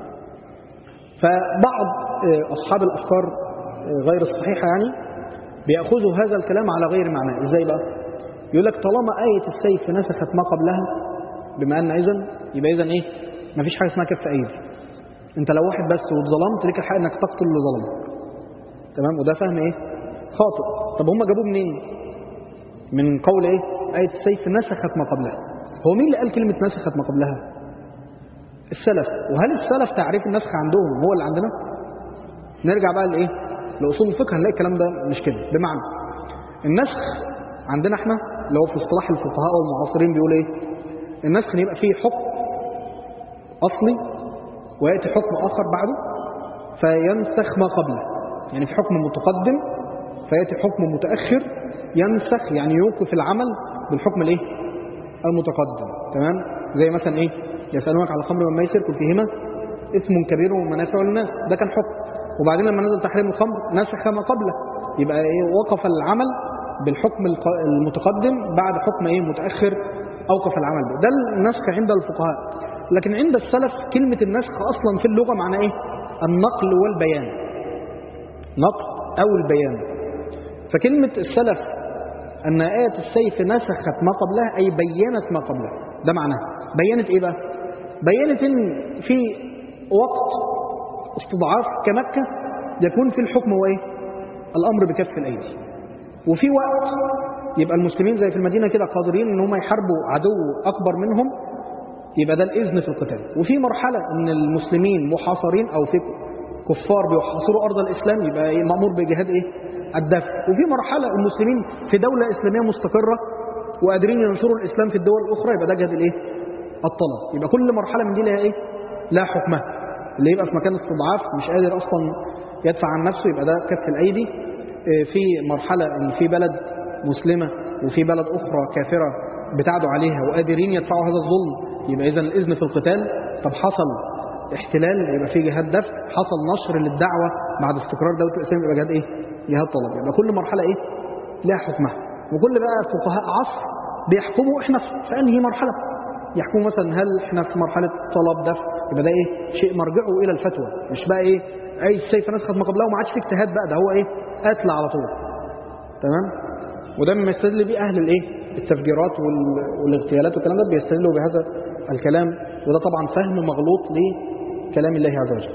فبعض أصحاب الأفكار غير الصحيحة يعني بيأخذوا هذا الكلام على غير معناه. إزاي بقى؟ يقول لك طالما آية السيف نسخت ما قبلها، بما أن إذن يبقى إذن إيه؟ ما فيش حاجة اسمها كف أيدي. أنت لو واحد بس واتظلمت ليك الحق إنك تقتل اللي ظلمك. تمام؟ وده فهم إيه؟ خاطئ. طب هم جابوه منين؟ من قول إيه؟ آية السيف نسخت ما قبلها. هو مين اللي قال كلمة نسخت ما قبلها؟ السلف. وهل السلف تعريف النسخ عندهم هو اللي عندنا؟ نرجع بقى لإيه؟ لأصول الفقه هنلاقي الكلام ده مش كده. بمعنى النسخ عندنا احنا اللي هو في اصطلاح الفقهاء والمعاصرين بيقول ايه؟ النسخ يبقى فيه حكم اصلي وياتي حكم اخر بعده فينسخ ما قبله. يعني في حكم متقدم فياتي حكم متاخر ينسخ، يعني يوقف العمل بالحكم الايه؟ المتقدم. تمام؟ زي مثلا ايه؟ يسالونك على الخمر والميسر قل فيهما اسم كبير ومنافع للناس، ده كان حكم. وبعدين لما نزل تحريم الخمر نسخ ما قبله، يبقى ايه؟ وقف العمل بالحكم المتقدم بعد حكم ايه؟ متاخر اوقف العمل به. ده النسخ عند الفقهاء. لكن عند السلف كلمه النسخ اصلا في اللغه معناه ايه؟ النقل والبيان. نقل او البيان. فكلمه السلف ان ايه السيف نسخت ما قبلها اي بينت ما قبلها. ده معناها بينت ايه بقى؟ بينت ان في وقت استضعاف كمكه يكون في الحكم وايه؟ الامر بكف الايدي. وفي وقت يبقى المسلمين زي في المدينة كده قادرين ان هم يحاربوا عدو اكبر منهم، يبقى ده الاذن في القتال. وفي مرحلة ان المسلمين محاصرين او في كفار بيحاصروا ارض الاسلام، يبقى مأمور بجهاد ايه؟ الدفع. وفي مرحلة المسلمين في دولة اسلامية مستقرة وقادرين ينشروا الاسلام في الدول الاخرى، يبقى ده جهاد الايه؟ الطلب. يبقى كل مرحلة من دي لها ايه؟ لا حكمها. اللي يبقى في مكان استضعاف مش قادر اصلا يدفع عن نفسه يبقى ده كف الايدي. في مرحلة ان في بلد مسلمة وفي بلد أخرى كافرة بتعدوا عليها وقادرين يدفعوا هذا الظلم، يبقى إذن الإذن في القتال. طب حصل احتلال يبقى في جهاد دفع، حصل نشر للدعوة بعد استقرار دولة الإسلام يبقى جهاد إيه؟ جهاد طلب. يبقى كل مرحلة إيه؟ لها حكمها. وكل بقى فقهاء عصر بيحكموا إحنا في أنهي مرحلة. يحكموا مثلا هل إحنا في مرحلة طلب دفع، يبقى ده إيه؟ شيء مرجعه إلى الفتوى، مش بقى إيه؟ أي السيف نسخت ما قبلها وما عادش في اجتهاد بقى، ده هو إيه؟ قتل على طول. تمام؟ وده مما يستدل به أهل الإيه؟ التفجيرات والاغتيالات والكلام ده، بيستدلوا بهذا الكلام. وده طبعا فهم مغلوط لكلام الله عز وجل.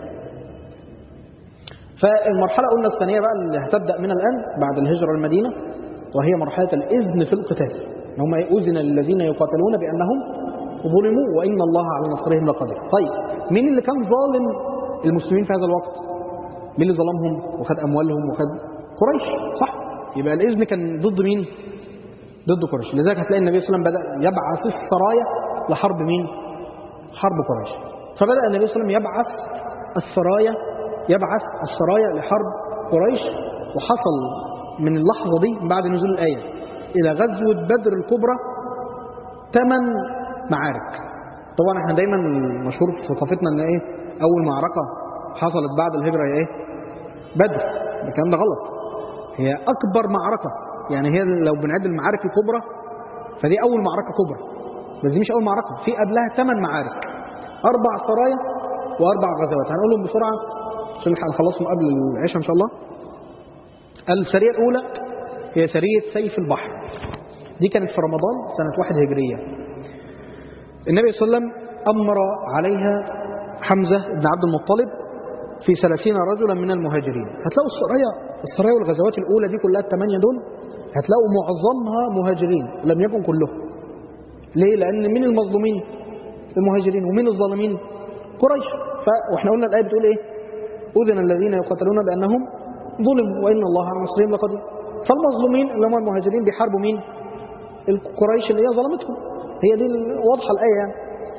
فالمرحلة قلنا الثانية بقى اللي هتبدأ من الآن بعد الهجرة المدينة، وهي مرحلة الإذن في القتال. هم أذن للذين يقاتلون بأنهم ظلموا وإن الله على نصرهم لقدير. طيب مين اللي كان ظالم المسلمين في هذا الوقت؟ مين اللي ظلمهم وخد أموالهم وخد؟ قريش، صح؟ يبقى الإذن كان ضد مين؟ ضد قريش. لذلك هتلاقي النبي صلى الله عليه وسلم بدأ يبعث السرايا لحرب مين؟ حرب قريش. فبدأ النبي صلى الله عليه وسلم يبعث السرايا يبعث السرايا لحرب قريش. وحصل من اللحظة دي بعد نزول الآية إلى غزوة بدر الكبرى ثمان معارك. طبعا احنا دايما مشهور في ثقافتنا ان ايه؟ أول معركة حصلت بعد الهجرة هي ايه؟ بدر. ده الكلام ده غلط. هي أكبر معركة، يعني هي لو بنعد المعارك الكبرى فدي أول معركة كبرى، بس دي مش أول معركة، في قبلها ثمان معارك، أربع سرايا وأربع غزوات. هنقولهم بسرعة عشان نخلصهم قبل العشاء إن شاء الله. السرية الأولى هي سرية سيف البحر، دي كانت في رمضان سنة واحد هجرية. النبي صلى الله عليه وسلم أمر عليها حمزة بن عبد المطلب في ثلاثين رجلا من المهاجرين. هتلاقوا السرايا السرايا والغزوات الأولى دي كلها الثمانية دول هتلاقوا معظمها مهاجرين لم يكن كلهم. ليه؟ لأن من المظلومين المهاجرين ومن الظالمين قريش. ف... واحنا قلنا الآية بتقول إيه؟ أذن الذين يقاتلون بأنهم ظلموا وإن الله على نصرهم لقدير. فالمظلومين اللي هم المهاجرين بيحاربوا مين؟ القريش اللي هي ظلمتهم. هي دي واضحة الآية يعني.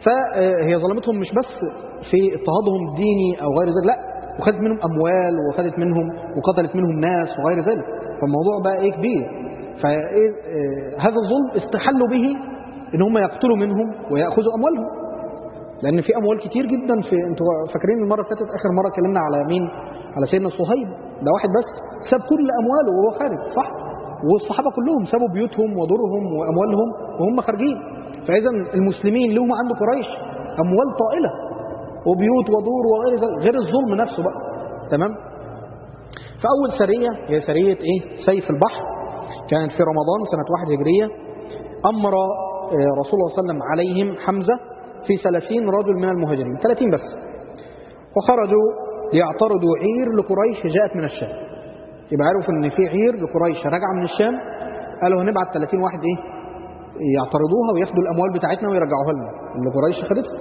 فهي ظلمتهم مش بس في اضطهادهم الديني أو غير ذلك، لا، وخدت منهم أموال وخدت منهم وقتلت منهم ناس وغير ذلك. فالموضوع بقى إيه كبير. فهذا الظلم استحلوا به إن هم يقتلوا منهم ويأخذوا أموالهم، لأن في أموال كتير جدا. في أنتوا فاكرين المرة اللي فاتت آخر مرة اتكلمنا على مين؟ على سيدنا صهيب، ده واحد بس ساب كل أمواله وهو خارج، صح؟ والصحابة كلهم سابوا بيوتهم ودورهم وأموالهم وهم خارجين. فإذا المسلمين لهم عند قريش أموال طائلة وبيوت ودور وغير ذلك، غير الظلم نفسه بقى. تمام. فأول سرية هي سرية إيه؟ سيف البحر، كانت في رمضان سنة واحد هجرية. أمر رسول الله صلى الله عليه وسلم عليهم حمزة في ثلاثين رجل من المهاجرين، ثلاثين بس، وخرجوا ليعترضوا عير لقريش جاءت من الشام. يبقى عرفوا ان في عير لقريش راجعه من الشام، قالوا هنبعت ثلاثين واحد ايه يعترضوها وياخدوا الاموال بتاعتنا ويرجعوها لنا اللي قريش خدتها.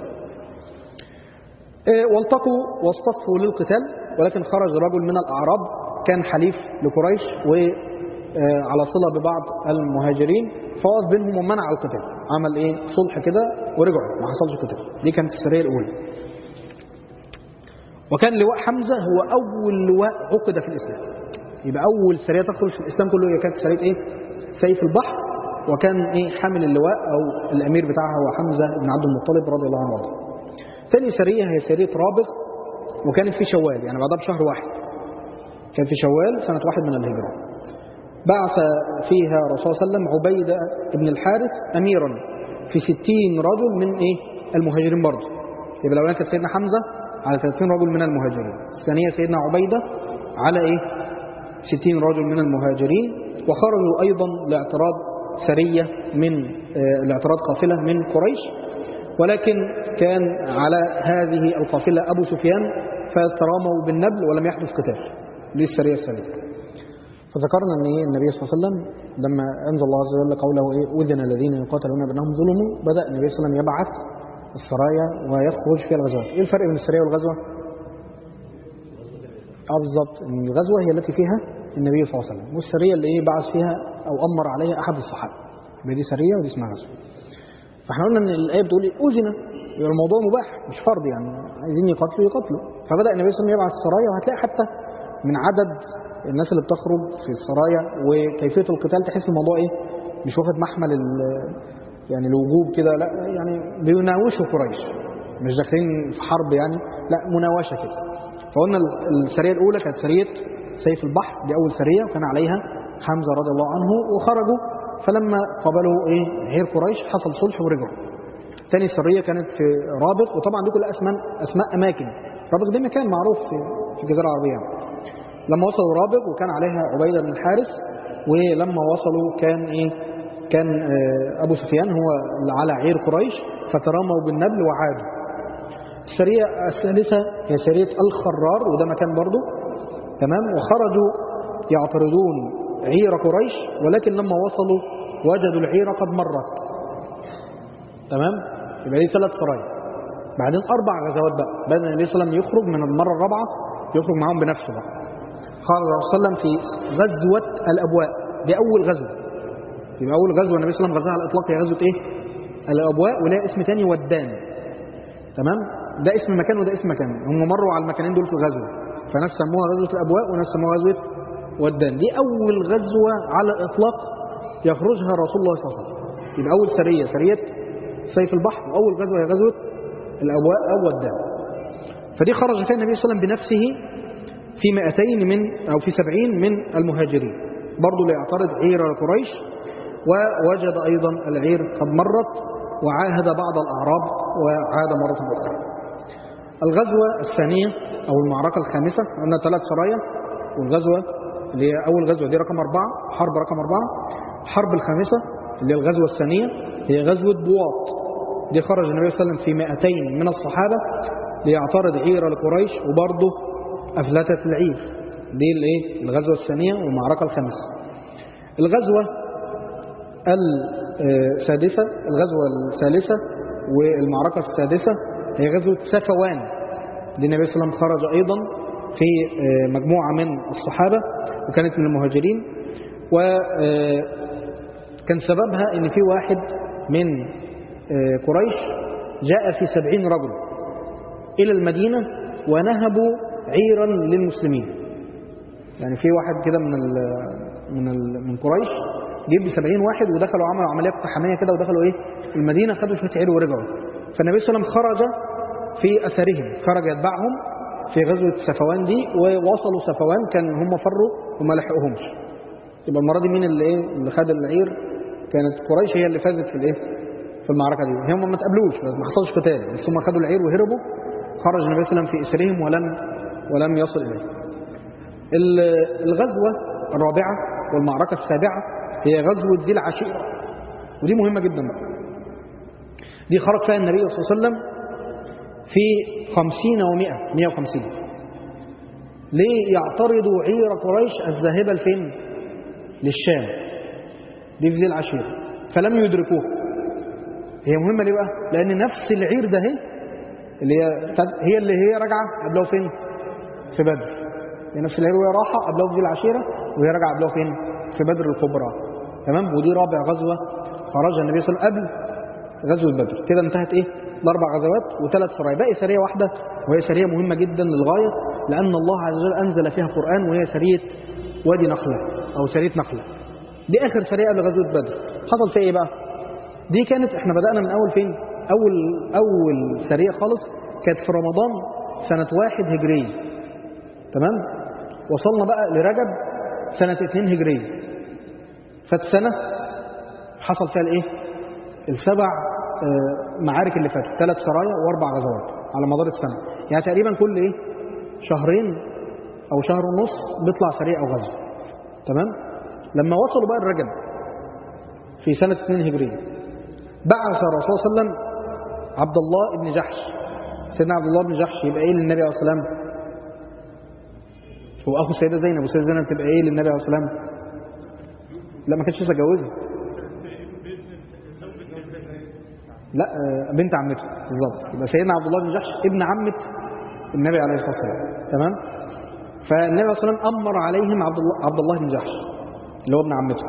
إيه، والتقوا واصطفوا للقتال، ولكن خرج رجل من الاعراب كان حليف لقريش وعلى صله ببعض المهاجرين، فوقف بينهم ومنع القتال، عمل ايه صلح كده ورجعوا، ما حصلش قتال. دي كانت السريه الاولى. وكان لواء حمزه هو اول لواء عقد في الاسلام. يبقى أول سرية تدخل في الإسلام كله هي كانت سرية إيه؟ سيف البحر. وكان إيه حامل اللواء أو الأمير بتاعها هو حمزة بن عبد المطلب رضي الله عنه وارضاه. ثاني سرية هي سرية رابغ، وكانت في شوال، يعني بعدها بشهر واحد، كان في شوال سنة واحد من الهجرة. بعث فيها رسول الله صلى الله عليه وسلم عبيدة بن الحارث أميرا في ستين رجل من إيه المهاجرين برضه. يبقى الأولانية كانت سيدنا حمزة على ثلاثين رجل من المهاجرين، الثانية سيدنا عبيدة على إيه ستين رجل من المهاجرين. وخرجوا أيضا لاعتراض سرية من الاعتراض قافلة من قريش، ولكن كان على هذه القافلة أبو سفيان فتراموا بالنبل ولم يحدث قتال. دي السرية الثانية. فذكرنا أن إيه النبي صلى الله عليه وسلم لما أنزل الله عز وجل قوله إيه أذن الذين يقاتلون بأنهم ظلموا، بدأ النبي صلى الله عليه وسلم يبعث السرايا ويخرج في الغزوات. إيه الفرق بين السرية والغزوة؟ اه بالظبط، الغزوة هي التي فيها النبي صلى الله عليه وسلم، والسرية اللي ايه بعث فيها او امر عليها احد الصحابه، يبقى دي سرية ودي اسمها غزوة. فاحنا قلنا ان الايه بتقول ايه اذن، يبقى الموضوع مباح مش فرض، يعني عايزين يقاتلوا يقاتلوا. فبدا النبي صلى الله عليه وسلم يبعث السرايا، وهتلاقي حتى من عدد الناس اللي بتخرج في السرايا وكيفيه القتال تحس الموضوع ايه مش واخد محمل يعني الوجوب كده، لا يعني بيناوشوا قريش، مش داخلين في حرب يعني، لا مناوشه كده. فقلنا السرية الأولى كانت سرية سيف البحر، دي أول سرية وكان عليها حمزة رضي الله عنه، وخرجوا فلما قابلوا إيه عير قريش حصل صلح ورجعوا. ثاني سرية كانت في رابغ، وطبعا دي كلها أسماء أسماء أماكن. رابغ دي مكان معروف في في الجزيرة العربية. لما وصلوا رابغ وكان عليها عبيدة بن الحارث، ولما وصلوا كان إيه كان أبو سفيان هو اللي على عير قريش، فتراموا بالنبل وعادوا. السرية الثالثة هي سرية الخرار، وده مكان برضه تمام. وخرجوا يعترضون عير قريش، ولكن لما وصلوا وجدوا العير قد مرت. تمام. يبقى دي ثلاث سرايا. بعدين أربع غزوات بقى، بدأ النبي صلى الله عليه وسلم يخرج من المرة الرابعة، يخرج معهم بنفسه بقى. خرج الرسول صلى الله عليه وسلم في غزوة الأبواء، دي أول غزوة. يبقى أول غزوة النبي صلى الله عليه وسلم غزاها على الإطلاق هي غزوة إيه؟ الأبواء، ولها اسم تاني ودان. تمام. ده اسم مكان وده اسم مكان، هم مروا على المكانين دول في الغزوة، فناس سموها غزوة الأبواء وناس سموها غزوة ودان. دي أول غزوة على الإطلاق يخرجها رسول الله صلى الله عليه وسلم. يبقى أول سرية سرية سيف البحر، وأول غزوة هي غزوة الأبواء أو ودان. فدي خرج فيها النبي صلى الله عليه وسلم بنفسه في مئتين من أو في سبعين من المهاجرين، برضو ليعترض عير قريش، ووجد أيضا العير قد مرت، وعاهد بعض الأعراب وعاد مرة أخرى. الغزوة الثانية أو المعركة الخامسة، قلنا ثلاث سرايا، والغزوة اللي هي أول غزوة دي رقم أربعة، حرب رقم أربعة. الحرب الخامسة اللي هي الغزوة الثانية هي غزوة بواط، دي خرج النبي صلى الله عليه وسلم في مئتين من الصحابة ليعترض عير لقريش، وبرضه أفلتت العير. دي الايه الغزوة الثانية والمعركة الخامسة. الغزوة السادسة الغزوة الثالثة والمعركة السادسة هي غزوة سفوان، دي النبي صلى الله عليه وسلم خرج أيضا في مجموعة من الصحابة وكانت من المهاجرين، وكان سببها إن في واحد من قريش جاء في سبعين رجل إلى المدينة ونهبوا عيرا للمسلمين. يعني في واحد كده من ال من ال من قريش جيب سبعين واحد ودخلوا عملوا عملية اقتحامية كده ودخلوا إيه المدينة، خدوا شوية عير ورجعوا. فالنبي صلى الله عليه وسلم خرج في أثرهم، خرج يتبعهم في غزوة صفوان دي، ووصلوا صفوان كان هم فروا وما لحقوهمش. يبقى المرة دي مين اللي إيه اللي خد العير؟ كانت قريش هي اللي فازت في الإيه في المعركة دي. هم ما تقابلوش بس ما حصلش قتال، بس هم خدوا العير وهربوا. خرج النبي صلى الله عليه وسلم في أسرهم ولم ولم يصل إليه. الغزوة الرابعة والمعركة السابعة هي غزوة ذي العشيرة، ودي مهمة جدا بقى. دي خرج فيها النبي صلى الله عليه وسلم في خمسين ومئة مئة وخمسين ليه يعترضوا عير قريش الذاهبة لفين؟ للشام. دي في ذي العشيرة فلم يدركوه. هي مهمة ليه بقى؟ لأن نفس العير ده هي اللي هي هي اللي هي راجعة قبله فين؟ في بدر. هي نفس العير وهي راحة قبله في ذي العشيرة، وهي راجعة قبله فين؟ في بدر الكبرى. تمام. ودي رابع غزوة خرجها النبي صلى الله عليه وسلم قبل غزوة بدر. كده انتهت ايه؟ الاربع غزوات وثلاث سرايا. باقي سريه واحده وهي سريه مهمه جدا للغايه، لان الله عز وجل انزل فيها قران، وهي سريه وادي نخله او سريه نخله. دي اخر سريه قبل غزوه بدر. حصل فيها ايه بقى؟ دي كانت احنا بدانا من اول فين؟ اول اول سريه خالص كانت في رمضان سنه واحد هجريه. تمام. وصلنا بقى لرجب سنه اتنين هجريه. فات سنه حصل فيها الايه؟ السبع معارك اللي فاتوا، ثلاث سرايا واربع غزوات على مدار السنه. يعني تقريبا كل ايه شهرين او شهر ونص بيطلع سريه او غزوه. تمام. لما وصلوا بقى الرجب في سنه اتنين هجريه، بعث الرسول صلى الله عليه وسلم عبد الله بن جحش. سيدنا عبد الله بن جحش يبقى ايه للنبي عليه الصلاه والسلام؟ هو اخو السيده زينب، والسيده زينب تبقى ايه للنبي عليه الصلاه والسلام؟ لا ما كانتش لسه اتجوزها. لا بنت عمته بالظبط. يبقى سيدنا عبد الله بن جحش ابن عمه النبي عليه الصلاه والسلام. تمام. فالنبي عليه الصلاه والسلام امر عليهم عبد الله عبد الله بن جحش اللي هو ابن عمته،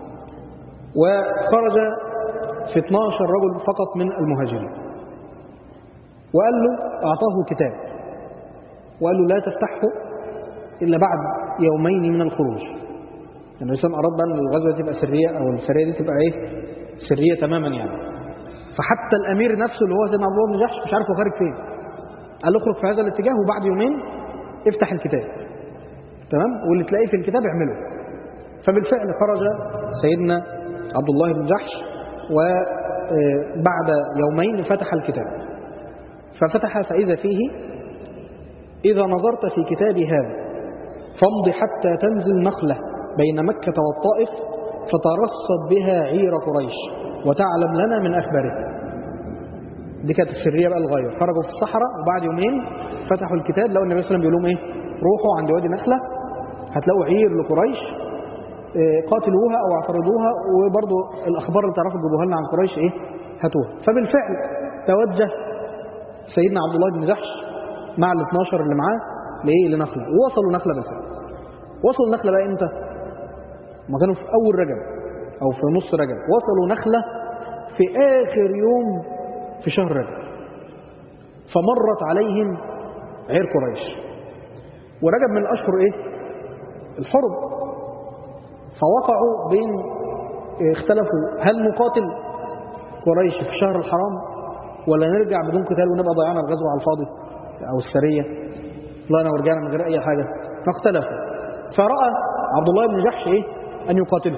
وخرج في اثناشر رجل فقط من المهاجرين، وقال له اعطاه كتاب وقال له لا تفتحه الا بعد يومين من الخروج. النبي صلى الله عليه وسلم اراد ان الغزوه تبقى سريه او السريه دي تبقى ايه سريه تماما يعني. فحتى الامير نفسه اللي هو سيدنا عبد الله بن جحش مش عارف هو خارج فين، قال له اخرج في هذا الاتجاه وبعد يومين افتح الكتاب. تمام. واللي تلاقيه في الكتاب اعمله. فبالفعل خرج سيدنا عبد الله بن جحش، وبعد يومين فتح الكتاب. ففتح فإذا فيه: إذا نظرت في كتابي هذا فامض حتى تنزل نخلة بين مكة والطائف فترصد بها عير قريش وتعلم لنا من أخباره. دي كانت السرية بقى الغاية. خرجوا في الصحراء وبعد يومين فتحوا الكتاب، لقوا النبي صلى الله عليه وسلم بيقول لهم ايه؟ روحوا عند وادي نخلة هتلاقوا عير لقريش، قاتلوها او اعترضوها، وبرضو الاخبار اللي تعرفوا تجيبوها لنا عن قريش ايه هاتوها. فبالفعل توجه سيدنا عبد الله بن جحش مع ال اثناشر اللي معاه لايه؟ لنخلة. ووصلوا نخلة بالفعل. وصلوا نخلة بقى امتى؟ ما كانوا في اول رجب او في نص رجب. وصلوا نخلة في اخر يوم في شهر رجب. فمرت عليهم عير قريش، ورجب من الاشهر ايه الحرب. فوقعوا بين اختلفوا هل نقاتل قريش في الشهر الحرام ولا نرجع بدون قتال ونبقى ضيعنا الغزوه على الفاضي او السريه طلعنا ورجعنا من غير اي حاجه. فاختلفوا. فراى عبد الله بن جحش ايه ان يقاتلهم،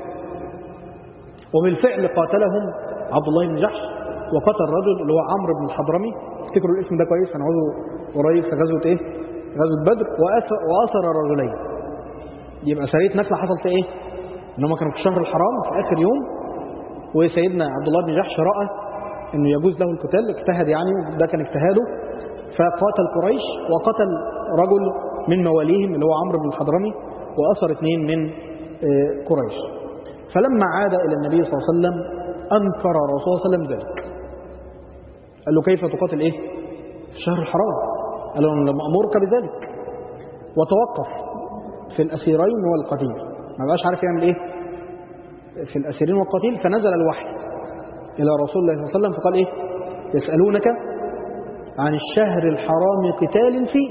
وبالفعل قاتلهم عبد الله بن جحش وقتل رجل اللي هو عمرو بن الحضرمي. افتكروا الاسم ده كويس، هنعوده قريب في غزوه ايه غزوه بدر. واسر رجلين. يبقى سريه نخله حصل في ايه؟ ان هم كانوا في الشهر الحرام في اخر يوم، وسيدنا عبد الله بن جحش راى انه يجوز له القتال، اجتهد يعني، ده كان اجتهاده، فقاتل قريش وقتل رجل من مواليهم اللي هو عمرو بن الحضرمي، واسر اثنين من قريش. فلما عاد الى النبي صلى الله عليه وسلم انكر الرسول صلى الله عليه وسلم ذلك. قال له كيف تقاتل ايه في الشهر الحرام؟ قال له انا لم امرك بذلك. وتوقف في الاسيرين والقتيل، ما بقاش عارف يعمل ايه في الاسيرين والقتيل. فنزل الوحي الى رسول الله صلى الله عليه وسلم فقال ايه؟ يسألونك عن الشهر الحرام قتال فيه.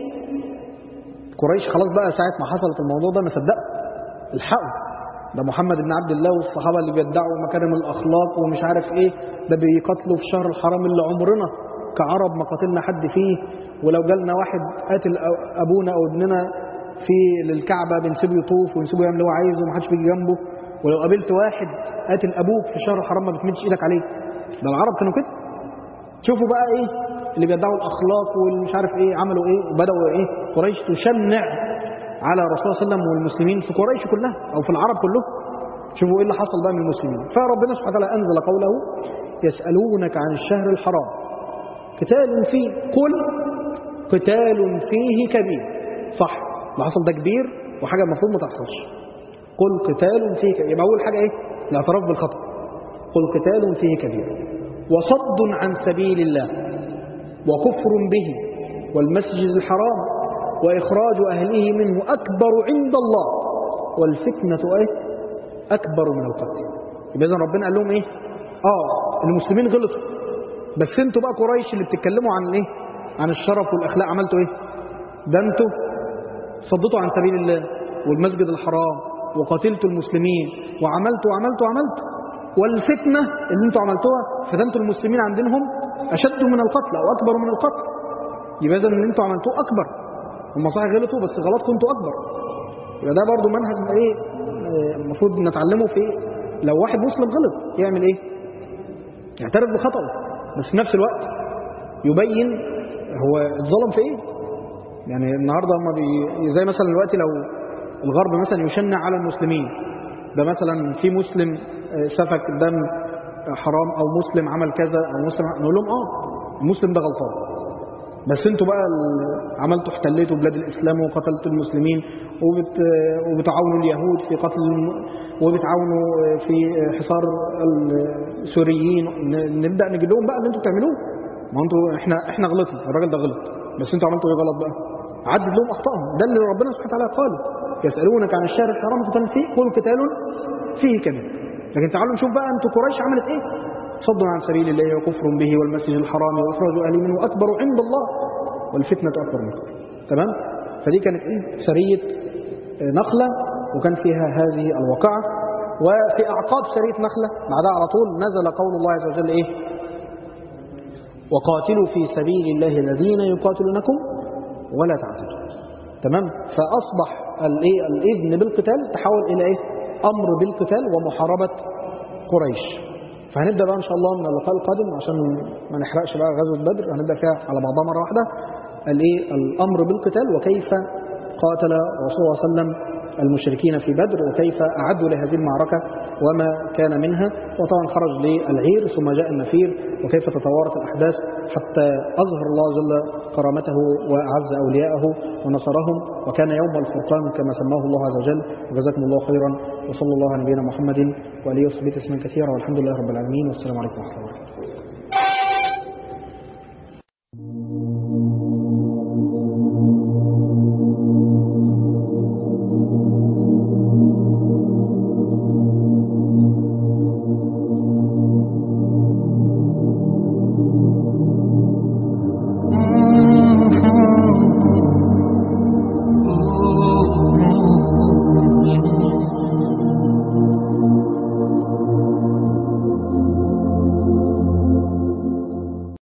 قريش خلاص بقى ساعة ما حصلت الموضوع ده ما صدقوا، الحقوا ده محمد بن عبد الله والصحابة اللي بيدعوا مكارم الأخلاق ومش عارف إيه، ده بيقتلوا في شهر الحرام اللي عمرنا كعرب ما قتلنا حد فيه، ولو جالنا واحد قاتل أبونا أو ابننا في للكعبة بنسيبه يطوف ونسيبه يعمل اللي هو عايزه ومحدش بيجي جنبه، ولو قابلت واحد قاتل أبوك في شهر الحرام ما بتمدش إيدك عليه. ده العرب كانوا كده. شوفوا بقى إيه اللي بيدعوا الأخلاق والمش عارف إيه عملوا إيه، وبدأوا إيه قريش تشنع على رسول الله صلى الله عليه وسلم والمسلمين في قريش كلها أو في العرب كلهم. شوفوا إيه اللي حصل بقى من المسلمين. فربنا سبحانه وتعالى أنزل قوله يسألونك عن الشهر الحرام قتال فيه قل قتال فيه كبير. صح، اللي حصل ده كبير وحاجة المفروض ما تحصلش. قل قتال فيه كبير، يبقى أول حاجة إيه؟ الاعتراف بالخطأ. قل قتال فيه كبير وصد عن سبيل الله وكفر به والمسجد الحرام وإخراج أهله منه أكبر عند الله والفتنة إيه؟ أكبر من القتل. يبقى إذن ربنا قال لهم إيه؟ آه المسلمين غلطوا، بس أنتوا بقى قريش اللي بتتكلموا عن إيه؟ عن الشرف والأخلاق عملتوا إيه؟ ده أنتوا صدتوا عن سبيل الله والمسجد الحرام وقتلتوا المسلمين وعملتوا وعملتوا وعملتوا، والفتنة اللي أنتوا عملتوها فتنتوا المسلمين عن دينهم أشد من القتل أو أكبر من القتل. يبقى إذن اللي أنتوا عملتوه أكبر. هم صحيح غلطوا بس غلطكم أنتوا أكبر. يبقى ده برضو منهج إيه المفروض نتعلمه في إيه؟ لو واحد مسلم غلط يعمل إيه؟ يعترف بخطأه، بس في نفس الوقت يبين هو اتظلم في إيه. يعني النهاردة هم بي... زي مثلا دلوقتي لو الغرب مثلا يشنع على المسلمين، ده مثلا في مسلم سفك دم حرام أو مسلم عمل كذا أو مسلم، نقول لهم آه المسلم ده غلطان، بس انتوا بقى عملتوا احتليتوا بلاد الإسلام وقتلتوا المسلمين وبت... وبتعاونوا اليهود في قتل وبتعاونوا في حصار السوريين. نبدأ نجيب لهم بقى اللي انتوا بتعملوه. ما انتوا احنا احنا غلطنا، الراجل ده غلط، بس انتوا عملتوا ايه غلط بقى؟ عدد لهم اخطائهم. ده اللي ربنا سبحانه وتعالى قال يسألونك عن الشهر الحرام قتال فيه قل قتال فيه كبير. لكن تعالوا نشوف بقى انتوا قريش عملت ايه؟ صد عن سبيل الله وكفر به والمسجد الحرام واخراج اهله منه اكبر عند الله والفتنه اكبر منه. تمام؟ فدي كانت ايه؟ سريه نخله وكان فيها هذه الواقعه. وفي اعقاب سريه نخله بعدها على طول نزل قول الله عز وجل ايه؟ وقاتلوا في سبيل الله الذين يقاتلونكم ولا تعتدوا. تمام؟ فاصبح الايه الاذن بالقتال تحول الى ايه؟ امر بالقتال ومحاربه قريش. فهنبدأ بقى إن شاء الله من اللقاء القادم عشان ما نحرقش بقى غزوة بدر، هنبدأ فيها على بعضها مرة واحدة الايه الأمر بالقتال وكيف قاتل رسول الله صلى الله عليه وسلم المشركين في بدر وكيف أعدوا لهذه المعركة وما كان منها، وطبعا خرج للعير ثم جاء النفير وكيف تطورت الأحداث حتى أظهر الله جل كرامته وأعز أولياءه ونصرهم وكان يوم الفرقان كما سماه الله عز وجل. وجزاكم الله خيرا وصلى الله على نبينا محمد وآله وصحبه تسليما كثيرا والحمد لله رب العالمين والسلام عليكم ورحمة الله وبركاته.